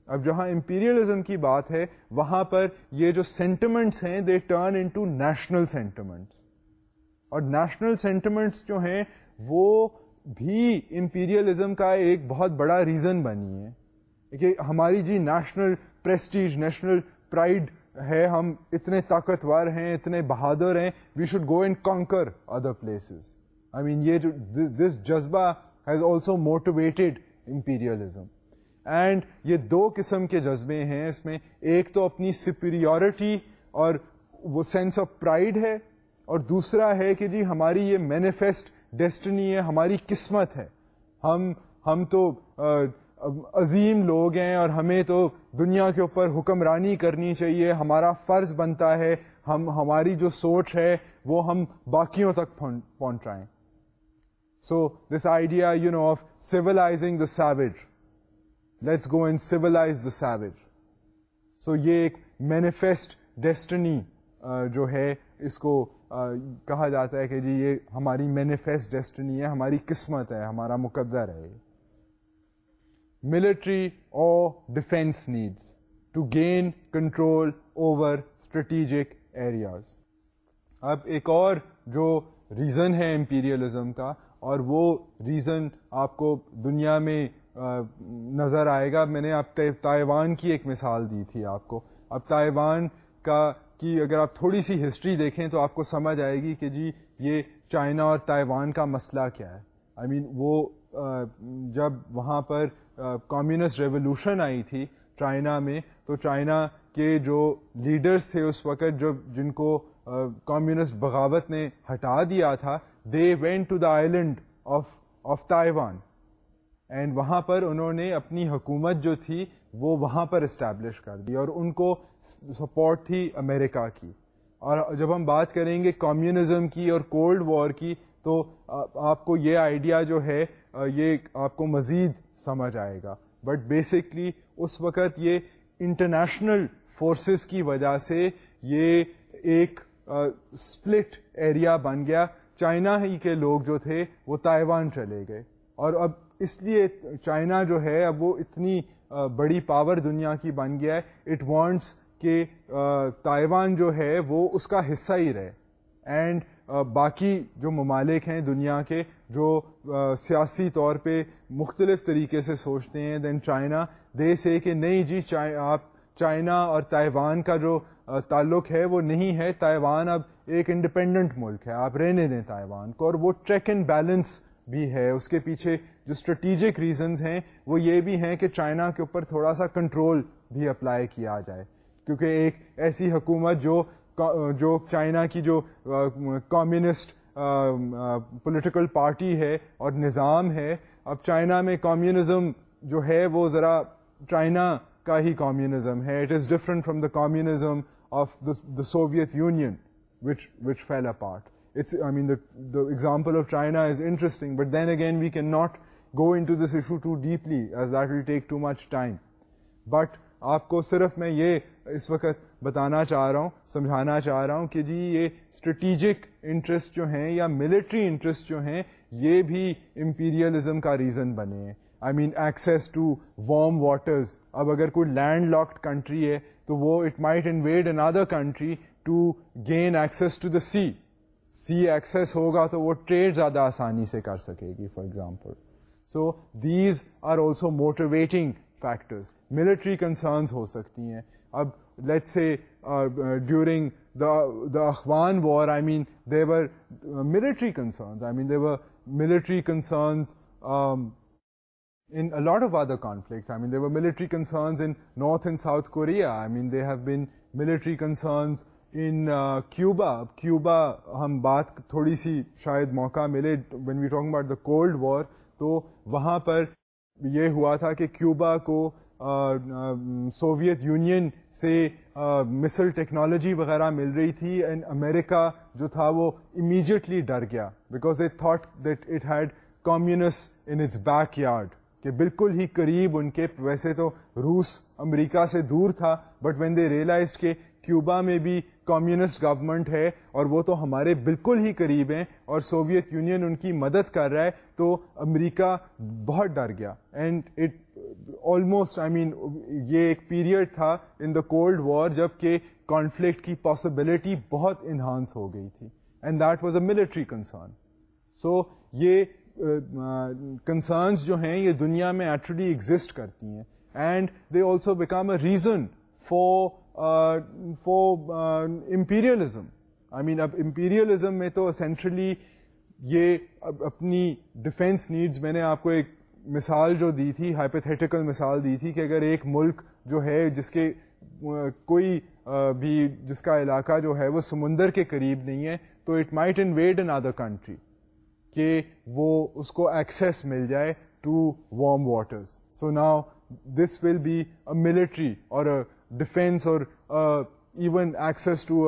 اب جہاں امپیریلزم کی بات ہے وہاں پر یہ جو سینٹیمنٹس ہیں they turn into national sentiments, اور نیشنل سینٹیمنٹس جو ہیں وہ بھی امپیریلزم کا ایک بہت بڑا ریزن بنی ہے کہ ہماری جی نیشنل پریسٹیج, نیشنل پرائڈ ہے, ہم اتنے طاقتور ہیں, اتنے بہادر ہیں, we should go and conquer other places. I mean یہ جو دس جذبہ has also motivated imperialism. And یہ دو قسم کے جذبے ہیں اس میں, ایک تو اپنی سپیریورٹی اور وہ سینس آف پرائڈ ہے, اور دوسرا ہے کہ جی ہماری یہ مینیفیسٹ ڈیسٹنی ہے, ہماری قسمت ہے, ہم تو عظیم لوگ ہیں اور ہمیں تو دنیا کے اوپر حکمرانی کرنی چاہیے, ہمارا فرض بنتا ہے ہماری جو سوچ ہے وہ ہم باقیوں تک پہنچائیں. So this idea of civilizing the savage, let's go and civilize the savage. So یہ ایک مینیفیسٹ ڈیسٹنی جو ہے اس کو کہا جاتا ہے کہ جی یہ ہماری مینیفیسٹ ڈیسٹنی ہے, ہماری قسمت ہے, ہمارا مقدر ہے. ملٹری اور defence needs to gain control over strategic areas. اب ایک اور جو ریزن ہے امپیریلزم کا, اور وہ ریزن آپ کو دنیا میں نظر آئے گا. میں نے آپ تائیوان کی ایک مثال دی تھی آپ کو. اب تائیوان کی اگر آپ تھوڑی سی ہسٹری دیکھیں تو آپ کو سمجھ آئے گی کہ جی یہ چائنا اور تائیوان کا مسئلہ کیا ہے. آئی مین وہ جب وہاں پر کمیونسٹ ریولوشن آئی تھی چائنا میں, تو چائنا کے جو لیڈرز تھے اس وقت جن کو کمیونسٹ بغاوت نے ہٹا دیا تھا, they went to the island of Taiwan, and وہاں پر انہوں نے اپنی حکومت جو تھی وہ وہاں پر اسٹیبلش کر دی, اور ان کو سپورٹ تھی امریکہ کی. اور جب ہم بات کریں گے کمیونزم کی اور کولڈ وار کی تو آپ کو یہ آئیڈیا جو ہے یہ آپ کو مزید سمجھ آئے گا. بٹ بیسکلی اس وقت یہ انٹرنیشنل فورسز کی وجہ سے یہ ایک اسپلٹ ایریا بن گیا. چائنا ہی کے لوگ جو تھے وہ تائیوان چلے گئے, اور اب اس لیے چائنا جو ہے اب وہ اتنی بڑی پاور دنیا کی بن گیا ہے, اٹ وانٹس کہ تائیوان جو ہے وہ اس کا حصہ ہی رہے. اینڈ باقی جو ممالک ہیں دنیا کے جو سیاسی طور پہ مختلف طریقے سے سوچتے ہیں دین چائنا, دے سے کہ نہیں جی آپ چائنا اور تائیوان کا جو تعلق ہے وہ نہیں ہے, تائیوان اب ایک انڈیپینڈنٹ ملک ہے, آپ رہنے دیں تائیوان کو. اور وہ چیک اینڈ بیلنس بھی ہے, اس کے پیچھے جو اسٹریٹیجک ریزنز ہیں وہ یہ بھی ہیں کہ چائنا کے اوپر تھوڑا سا کنٹرول بھی اپلائی کیا جائے, کیونکہ ایک ایسی حکومت جو چائنا کی جو کمیونسٹ پولیٹیکل پارٹی ہے اور نظام ہے, اب چائنا میں کمیونزم جو ہے وہ ذرا چائنا کا ہی کمیونزم ہے. It is different from the communism of the Soviet Union which fell apart. I mean, the example of China is interesting, but then again we cannot go into this issue too deeply as that will take too much time. But آپ کو صرف میں یہ اس وقت بتانا چاہ رہا ہوں, سمجھانا چاہ رہا ہوں کہ جی یہ اسٹریٹیجک انٹرسٹ جو ہیں یا ملٹری انٹرسٹ جو ہیں یہ بھی امپیریلزم کا ریزن بنے ہیں. I mean access to warm waters. اب اگر کوئی لینڈ لاکڈ کنٹری ہے تو وہ it might invade another country to gain access to the sea. Sea access ہوگا تو وہ ٹریڈ زیادہ آسانی سے کر سکے گی for example. So these are also motivating factors. Military concerns ہو سکتی ہیں. اب let's say during the Afghan war, I mean, there were military concerns. I mean, there were military concerns in a lot of other conflicts. I mean, there were military concerns in North and South Korea. I mean, there have been military concerns in Cuba. Cuba, ہم بات تھوڑی سی شاید موقع ملے when we talking about the Cold War, تو وہاں پر یہ ہوا تھا کہ کیوبا کو سوویت یونین سے مسل ٹیکنالوجی وغیرہ مل رہی تھی, اینڈ امریکہ جو تھا وہ امیجیٹلی ڈر گیا because they thought that it had communists in its backyard, کہ بالکل ہی قریب ان کے. ویسے تو روس امریکہ سے دور تھا, بٹ when they realized کہ کیوبا میں بھی کمیونسٹ گورنمنٹ ہے اور وہ تو ہمارے بالکل ہی قریب ہیں اور سوویت یونین ان کی مدد کر رہا ہے, تو امریکہ بہت ڈر گیا. اینڈ آلموسٹ یہ ایک پیریڈ تھا ان دا کولڈ وار جب کہ کانفلکٹ کی پاسبلٹی بہت انہانس ہو گئی تھی, and that was a military concern. So یہ کنسرنس جو ہیں یہ دنیا میں ایکچولی ایگزسٹ کرتی ہیں, and they also become a reason for imperialism. اب امپیریلزم میں تو اسینشلی یہ اپنی ڈیفینس نیڈز, میں نے آپ کو ایک مثال جو دی تھی, ہائپوتھیٹیکل مثال دی تھی کہ اگر ایک ملک جو ہے جس کے کوئی بھی جس کا علاقہ جو ہے وہ سمندر کے قریب نہیں ہے, تو it might invade another country, کہ وہ اس کو ایکسیس مل جائے to warm waters. So now this will be a military اور ڈیفینس اور even access to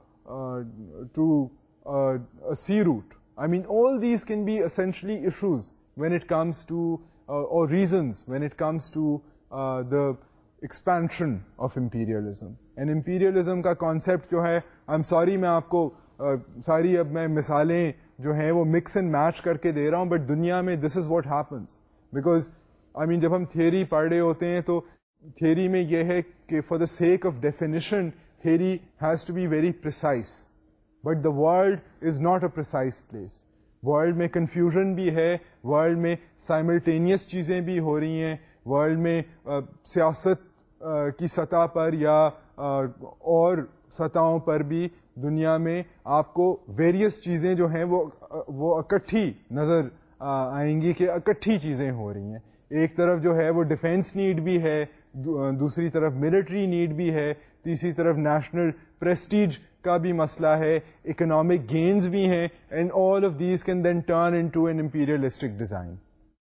sea route. All these can be essentially issues when it comes to, or reasons when it comes to the expansion of imperialism. And imperialism کا concept جو ہے, I'm sorry میں آپ کو ساری اب میں مثالیں جو ہیں وہ mix and match کر کے دے رہا ہوں, but دنیا میں this is what happens. Because جب ہم تھیوری پڑھ رہے ہوتے ہیں تو تھیوری میں یہ ہے کہ for the sake of definition, theory has to be very precise. But the world is not a precise place. World میں کنفیوژن بھی ہے, ورلڈ میں سائملٹینیس چیزیں بھی ہو رہی ہیں, ورلڈ میں سیاست کی سطح پر یا اور سطحوں پر بھی دنیا میں آپ کو ویریس چیزیں جو ہیں وہ اکٹھی نظر آئیں گی کہ اکٹھی چیزیں ہو رہی ہیں. ایک طرف جو ہے وہ ڈیفینس نیڈ بھی ہے, دوسری طرف ملٹری نیڈ بھی ہے, تیسری طرف نیشنل پریسٹیج کا بھی مسئلہ ہے, اکنامک گینز بھی ہیں, and all of these can then turn into an imperialistic design.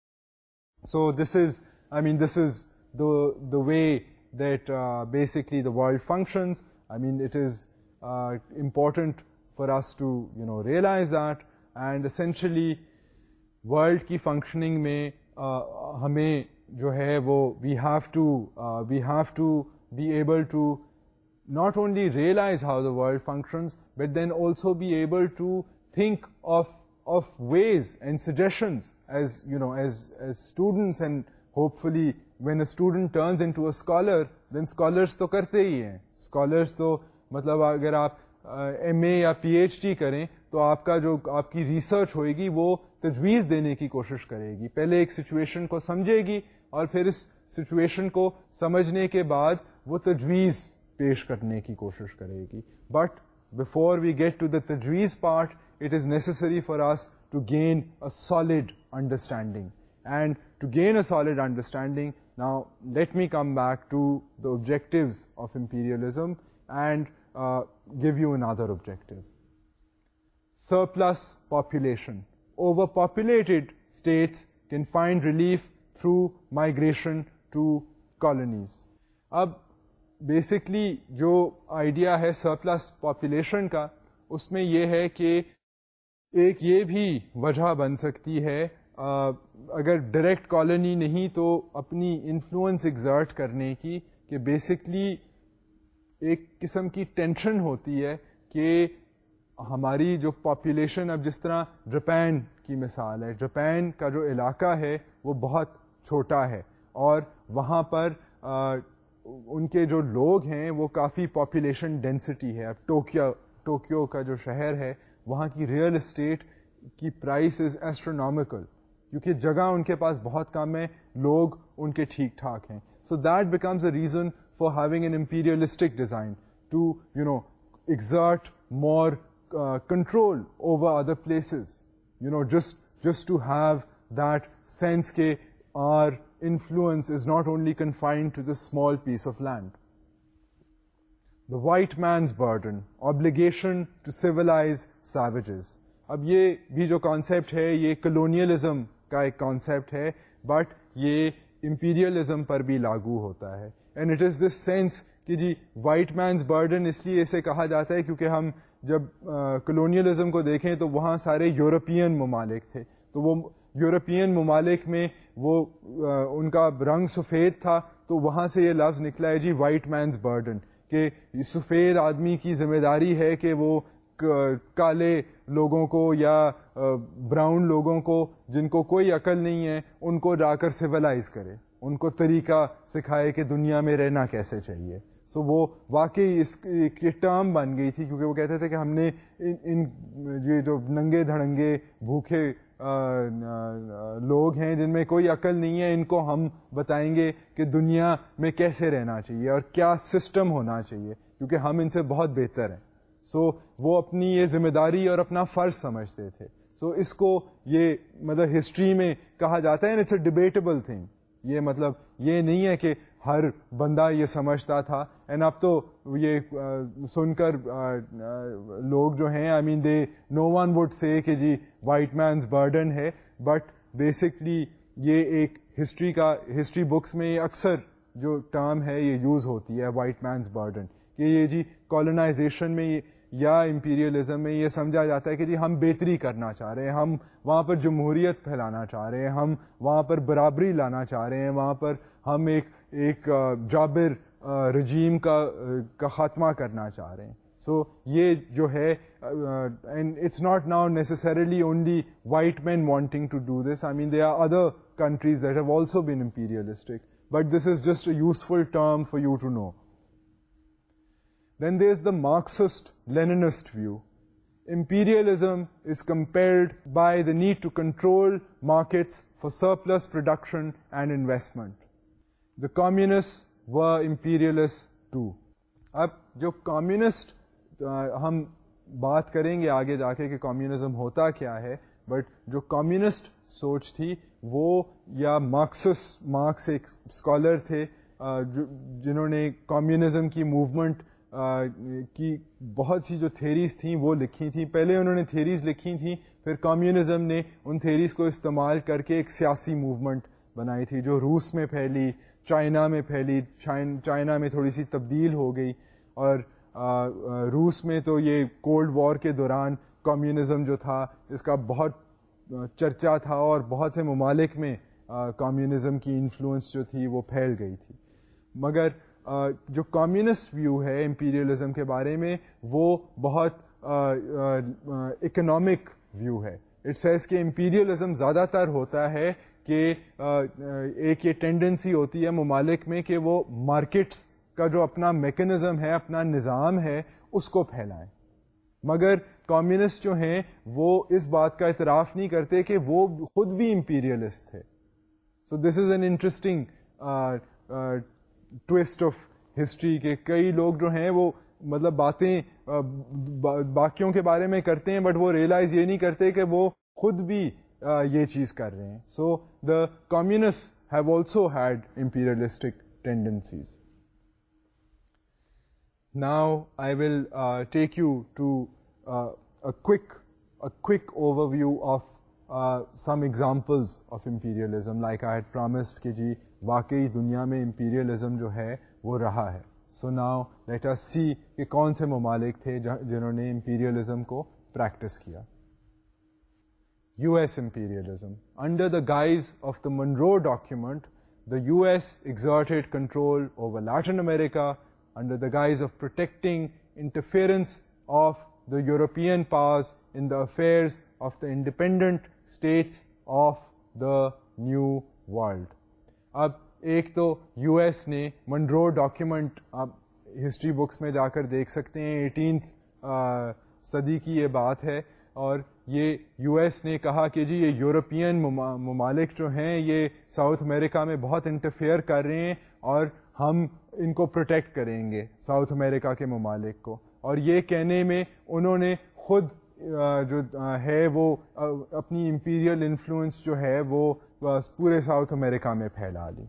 So this is the way that basically the world functions. It is important for us to realize that, and essentially world کی functioning میں ہمیں جو ہے وہ we have to be able to not only realize how the world functions, but then also be able to think of ways and suggestions as students, and hopefully when a student turns into a scholar, then scholars تو کرتے ہی ہیں. scholars تو مطلب اگر آپ ایم اے یا پی ایچ ڈی کریں تو آپ کا جو آپ کی ریسرچ ہوئے گی وہ تجویز دینے کی کوشش کرے گی. پہلے ایک سچویشن کو سمجھے گی اور پھر اس سچویشن کو سمجھنے کے بعد وہ تجویز پیش کرنے کی کوشش کرے گی. But before we get to the تجویز part, it is necessary for us to gain a solid understanding. And to gain a solid understanding, now let me come back to the objectives of imperialism and give you another objective. Surplus population. Overpopulated states can find relief through migration to colonies. اب بیسکلی جو آئیڈیا ہے سرپلس پاپولیشن کا, اس میں یہ ہے کہ ایک یہ بھی وجہ بن سکتی ہے اگر ڈائریکٹ کالونی نہیں تو اپنی انفلوئنس ایگزرٹ کرنے کی, کہ بیسکلی ایک قسم کی ٹینشن ہوتی ہے کہ ہماری جو پاپولیشن, اب جس طرح جاپان کی مثال ہے, جاپان کا جو علاقہ ہے وہ بہت چھوٹا ہے اور وہاں پر ان کے جو لوگ ہیں وہ کافی پاپولیشن ڈینسٹی ہے. اب ٹوکیو کا جو شہر ہے وہاں کی ریئل اسٹیٹ کی پرائس از ایسٹرونامیکل, کیونکہ جگہ ان کے پاس بہت کم ہے, لوگ ان کے ٹھیک ٹھاک ہیں. So that becomes a reason for having an imperialistic design to exert more control over other places, just to have that sense کہ our influence is not only confined to the small piece of land. The white man's burden, obligation to civilize savages. اب یہ بھی جو کانسیپٹ ہے یہ کلونیلزم کا ایک کانسیپٹ ہے, بٹ یہ امپیریلزم پر بھی لاگو ہوتا ہے. And it is this sense کہ جی وائٹ مینز برڈن اس لیے اسے کہا جاتا ہے کیونکہ ہم جب کلونیلزم کو دیکھیں تو وہاں سارے یورپین ممالک تھے, تو وہ یورپین ممالک میں وہ ان کا رنگ سفید تھا, تو وہاں سے یہ لفظ نکلا ہے جی وائٹ مینز برڈن, کہ سفید آدمی کی ذمہ داری ہے کہ وہ کالے لوگوں کو یا براؤن لوگوں کو جن کو کوئی عقل نہیں ہے ان کو جا کر سویلائز کرے, ان کو طریقہ سکھائے کہ دنیا میں رہنا کیسے چاہیے. سو وہ واقعی اس کی ٹرم بن گئی تھی, کیونکہ وہ کہتے تھے کہ ہم نے ان یہ جو ننگے دھڑنگے بھوکے لوگ ہیں جن میں کوئی عقل نہیں ہے, ان کو ہم بتائیں گے کہ دنیا میں کیسے رہنا چاہیے اور کیا سسٹم ہونا چاہیے, کیونکہ ہم ان سے بہت بہتر ہیں. سو وہ اپنی یہ ذمہ داری اور اپنا فرض سمجھتے تھے. سو اس کو یہ مطلب ہسٹری میں کہا جاتا ہے, اٹس اے ڈبیٹیبل تھنگ. یہ مطلب یہ نہیں ہے کہ ہر بندہ یہ سمجھتا تھا. اینڈ اب تو یہ سن کر لوگ جو ہیں I mean they know one would say کہ جی وائٹ مینز برڈن ہے, بٹ بیسکلی یہ ایک ہسٹری بکس میں یہ اکثر جو ٹرم ہے یہ یوز ہوتی ہے وائٹ مینز برڈن, کہ یہ جی کالونائزیشن میں یا امپیریلزم میں یہ سمجھا جاتا ہے کہ جی ہم بہتری کرنا چاہ رہے ہیں, ہم وہاں پر جمہوریت پھیلانا چاہ رہے ہیں, ہم وہاں پر برابری لانا چاہ رہے ہیں, وہاں پر ہم ایک جابر رجیم کا خاتمہ کرنا چاہ رہے ہیں. سو یہ جو ہے and it's not now necessarily only white man wanting to do this, I mean there are other countries that have also been imperialistic, but this is just a useful term for you to know. Then there's the Marxist-Leninist view. Imperialism is compelled by the need to control markets for surplus production and investment. The communists were imperialists too. اب جو کمیونسٹ ہم بات کریں گے آگے جا کے کہ کمیونزم ہوتا کیا ہے, بٹ جو کمیونسٹ سوچ تھی وہ یا مارکس ایک اسکالر تھے جنہوں نے کمیونزم کی موومنٹ کی بہت سی جو تھیریز تھیں وہ لکھی تھیں. پہلے انہوں نے تھیریز لکھی تھیں, پھر کمیونزم نے ان تھیریز کو استعمال کر کے ایک سیاسی موومنٹ بنائی تھی جو روس میں پھیلی, چائنا میں پھیلی, چائنا میں تھوڑی سی تبدیل ہو گئی, اور روس میں تو یہ کولڈ وار کے دوران کمیونزم جو تھا اس کا بہت چرچا تھا اور بہت سے ممالک میں کمیونزم کی انفلوئنس جو تھی وہ پھیل گئی تھی. مگر جو کمیونسٹ ویو ہے امپیریلزم کے بارے میں وہ بہت اکنامک ویو ہے. اٹ سیز کہ امپیریلزم زیادہ تر ہوتا ہے کہ ایک یہ ٹینڈنسی ہوتی ہے ممالک میں کہ وہ مارکیٹس کا جو اپنا میکنزم ہے, اپنا نظام ہے, اس کو پھیلائیں. مگر کمیونسٹ جو ہیں وہ اس بات کا اعتراف نہیں کرتے کہ وہ خود بھی امپیریلسٹ تھے. So this is an interesting twist of history کہ کئی لوگ جو ہیں وہ مطلب باتیں باقیوں کے بارے میں کرتے ہیں, بٹ وہ ریئلائز یہ نہیں کرتے کہ وہ خود بھی یہ چیز کر رہے ہیں. So the communist have also had imperialistic tendencies. Now I will take you to a quick overview of some examples of imperialism, like I had promised کہ جی واقعی دنیا میں imperialism جو ہے وہ رہا ہے. So now let us see کہ کون سے ممالک تھے جنہوں نے imperialism کو پریکٹس کیا. US imperialism. Under the guise of the Monroe Document, the US exerted control over Latin America under the guise of protecting interference of the European powers in the affairs of the independent states of the New World. اب ایک تو یو ایس نے منرو ڈاکیومنٹ آپ ہسٹری بکس میں جا کر دیکھ سکتے ہیں, 18 صدی کی یہ بات ہے, اور یہ یو ایس نے کہا کہ جی یہ یورپین ممالک جو ہیں یہ ساؤتھ امریکہ میں بہت انٹرفیئر کر رہے ہیں اور ہم ان کو پروٹیکٹ کریں گے ساؤتھ امریکہ کے ممالک کو. اور یہ کہنے میں انہوں نے خود جو ہے وہ اپنی امپیریل انفلوئنس جو ہے وہ پورے ساؤتھ امریکہ میں پھیلا لی.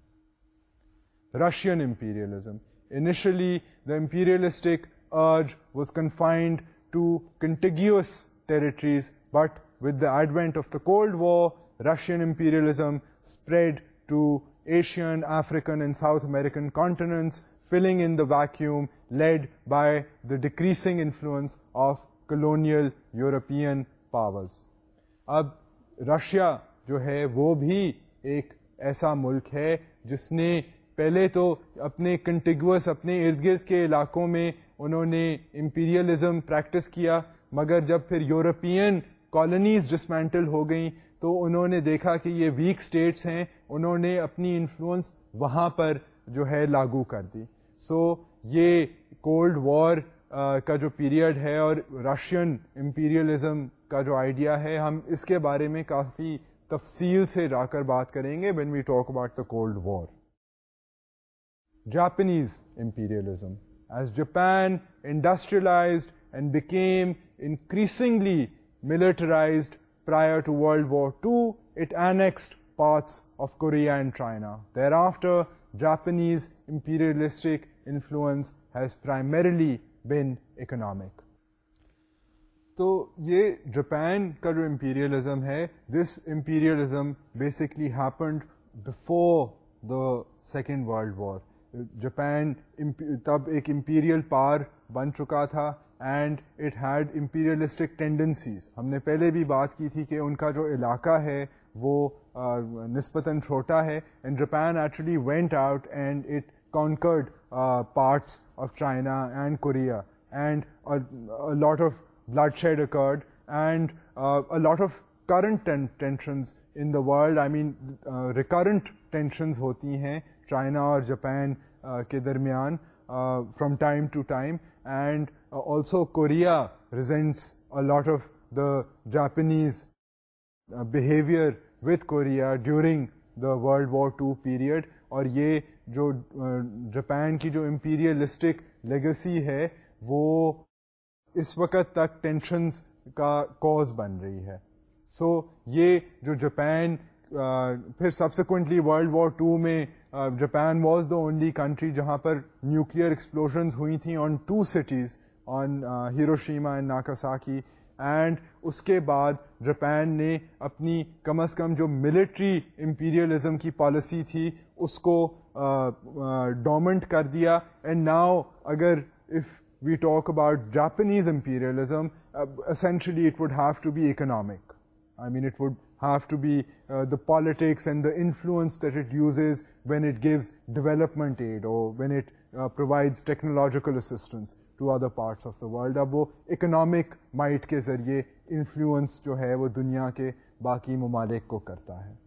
Russian imperialism. Initially, the imperialistic urge was confined to contiguous territories, but with the advent of the Cold War, Russian imperialism spread to Asian, African, and South American continents, filling in the vacuum led by the decreasing influence of colonial European powers. اب رشیا جو ہے وہ بھی ایک ایسا ملک ہے جس نے پہلے تو اپنے کنٹیگوس اپنے ارد گرد کے علاقوں میں انہوں نے امپیریلزم پریکٹس کیا, مگر جب پھر یورپین کالونیز ڈسمینٹل ہو گئیں تو انہوں نے دیکھا کہ یہ ویک اسٹیٹس ہیں, انہوں نے اپنی انفلوئنس وہاں پر جو ہے لاگو کر دی. سو یہ کولڈ وار کا جو پیریڈ ہے اور رشین امپیریلزم کا جو آئیڈیا ہے, ہم اس کے بارے میں کافی تفصیل سے جا کر بات کریں گے when we talk about the Cold War. Japanese imperialism. As Japan industrialized and became increasingly militarized prior to World War II, it annexed parts of Korea and China. Thereafter, Japanese imperialistic influence has primarily been economic. تو یہ جاپان کا جو امپیریلزم ہے, this imperialism basically happened before the second world war. Japan تب ایک امپیریل پاور بن چکا تھا and it had imperialistic tendencies. ہم نے پہلے بھی بات کی تھی کہ ان کا جو علاقہ ہے وہ نسبتاً چھوٹا ہے, and Japan actually went out and it conquered parts of China and Korea, and lot of bloodshed occurred and a lot of current tensions in the world. I mean recurrent tensions ہوتی ہیں چائنا اور جاپان کے درمیان from time to time, and also Korea resents a lot of the Japanese behavior with Korea during the World War II period. اور یہ جو جاپان کی جو امپیریلسٹک لیگسی ہے وہ اس وقت تک ٹینشنز کا کوز بن رہی ہے. سو یہ جو جاپان پھر سبسیکوینٹلی ورلڈ وار ٹو میں Japan was the only country جہاں پر نیوکلیئر ایکسپلوژنز ہوئی تھیں on 2 cities, on Hiroshima and Nagasaki, and اس کے بعد جاپان نے اپنی کم از کم جو ملٹری امپیریلزم کی پالیسی تھی اس کو ڈومنٹ کر دیا. اینڈ ناؤ اگر if we talk about Japanese imperialism, essentially it would have to be economic. I mean, it would have to be the politics and the influence that it uses when it gives development aid or when it provides technological assistance to other parts of the world. اب وہ economic might کے ذریعے influence جو ہے وہ دنیا کے باقی ممالک کو کرتا ہے.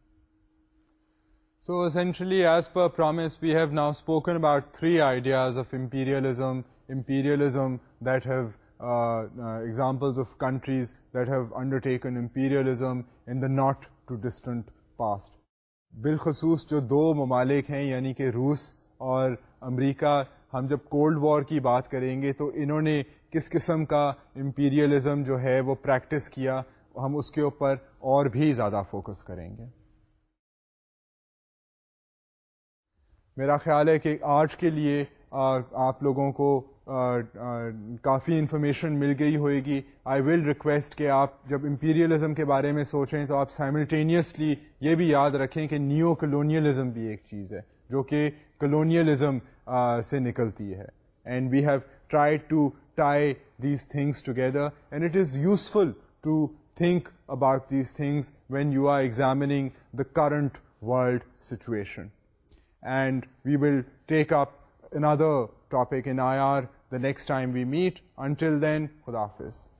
So essentially, as per promise, we have now spoken about 3 ideas of imperialism that have examples of countries that have undertaken imperialism in the not too distant past. بالخصوص جو 2 ممالک ہیں یعنی کہ روس اور امریکہ, ہم جب کولڈ وار کی بات کریں گے تو انہوں نے کس قسم کا امپیریلزم جو ہے وہ پریکٹس کیا, ہم اس کے اوپر اور بھی زیادہ فوکس کریں گے. میرا خیال ہے کہ آج کے لیے آپ لوگوں کو کافی انفارمیشن مل گئی ہوئے گی. آئی ول ریکویسٹ کہ آپ جب امپیریلزم کے بارے میں سوچیں تو آپ سائملٹینیسلی یہ بھی یاد رکھیں کہ نیو کلونیلزم بھی ایک چیز ہے جو کہ کلونیلزم سے نکلتی ہے. And we have tried to tie these things together, and it is useful to think about these things when you are examining the current world situation. And we will take up another topic in IR the next time we meet. Until then, Khuda Hafiz.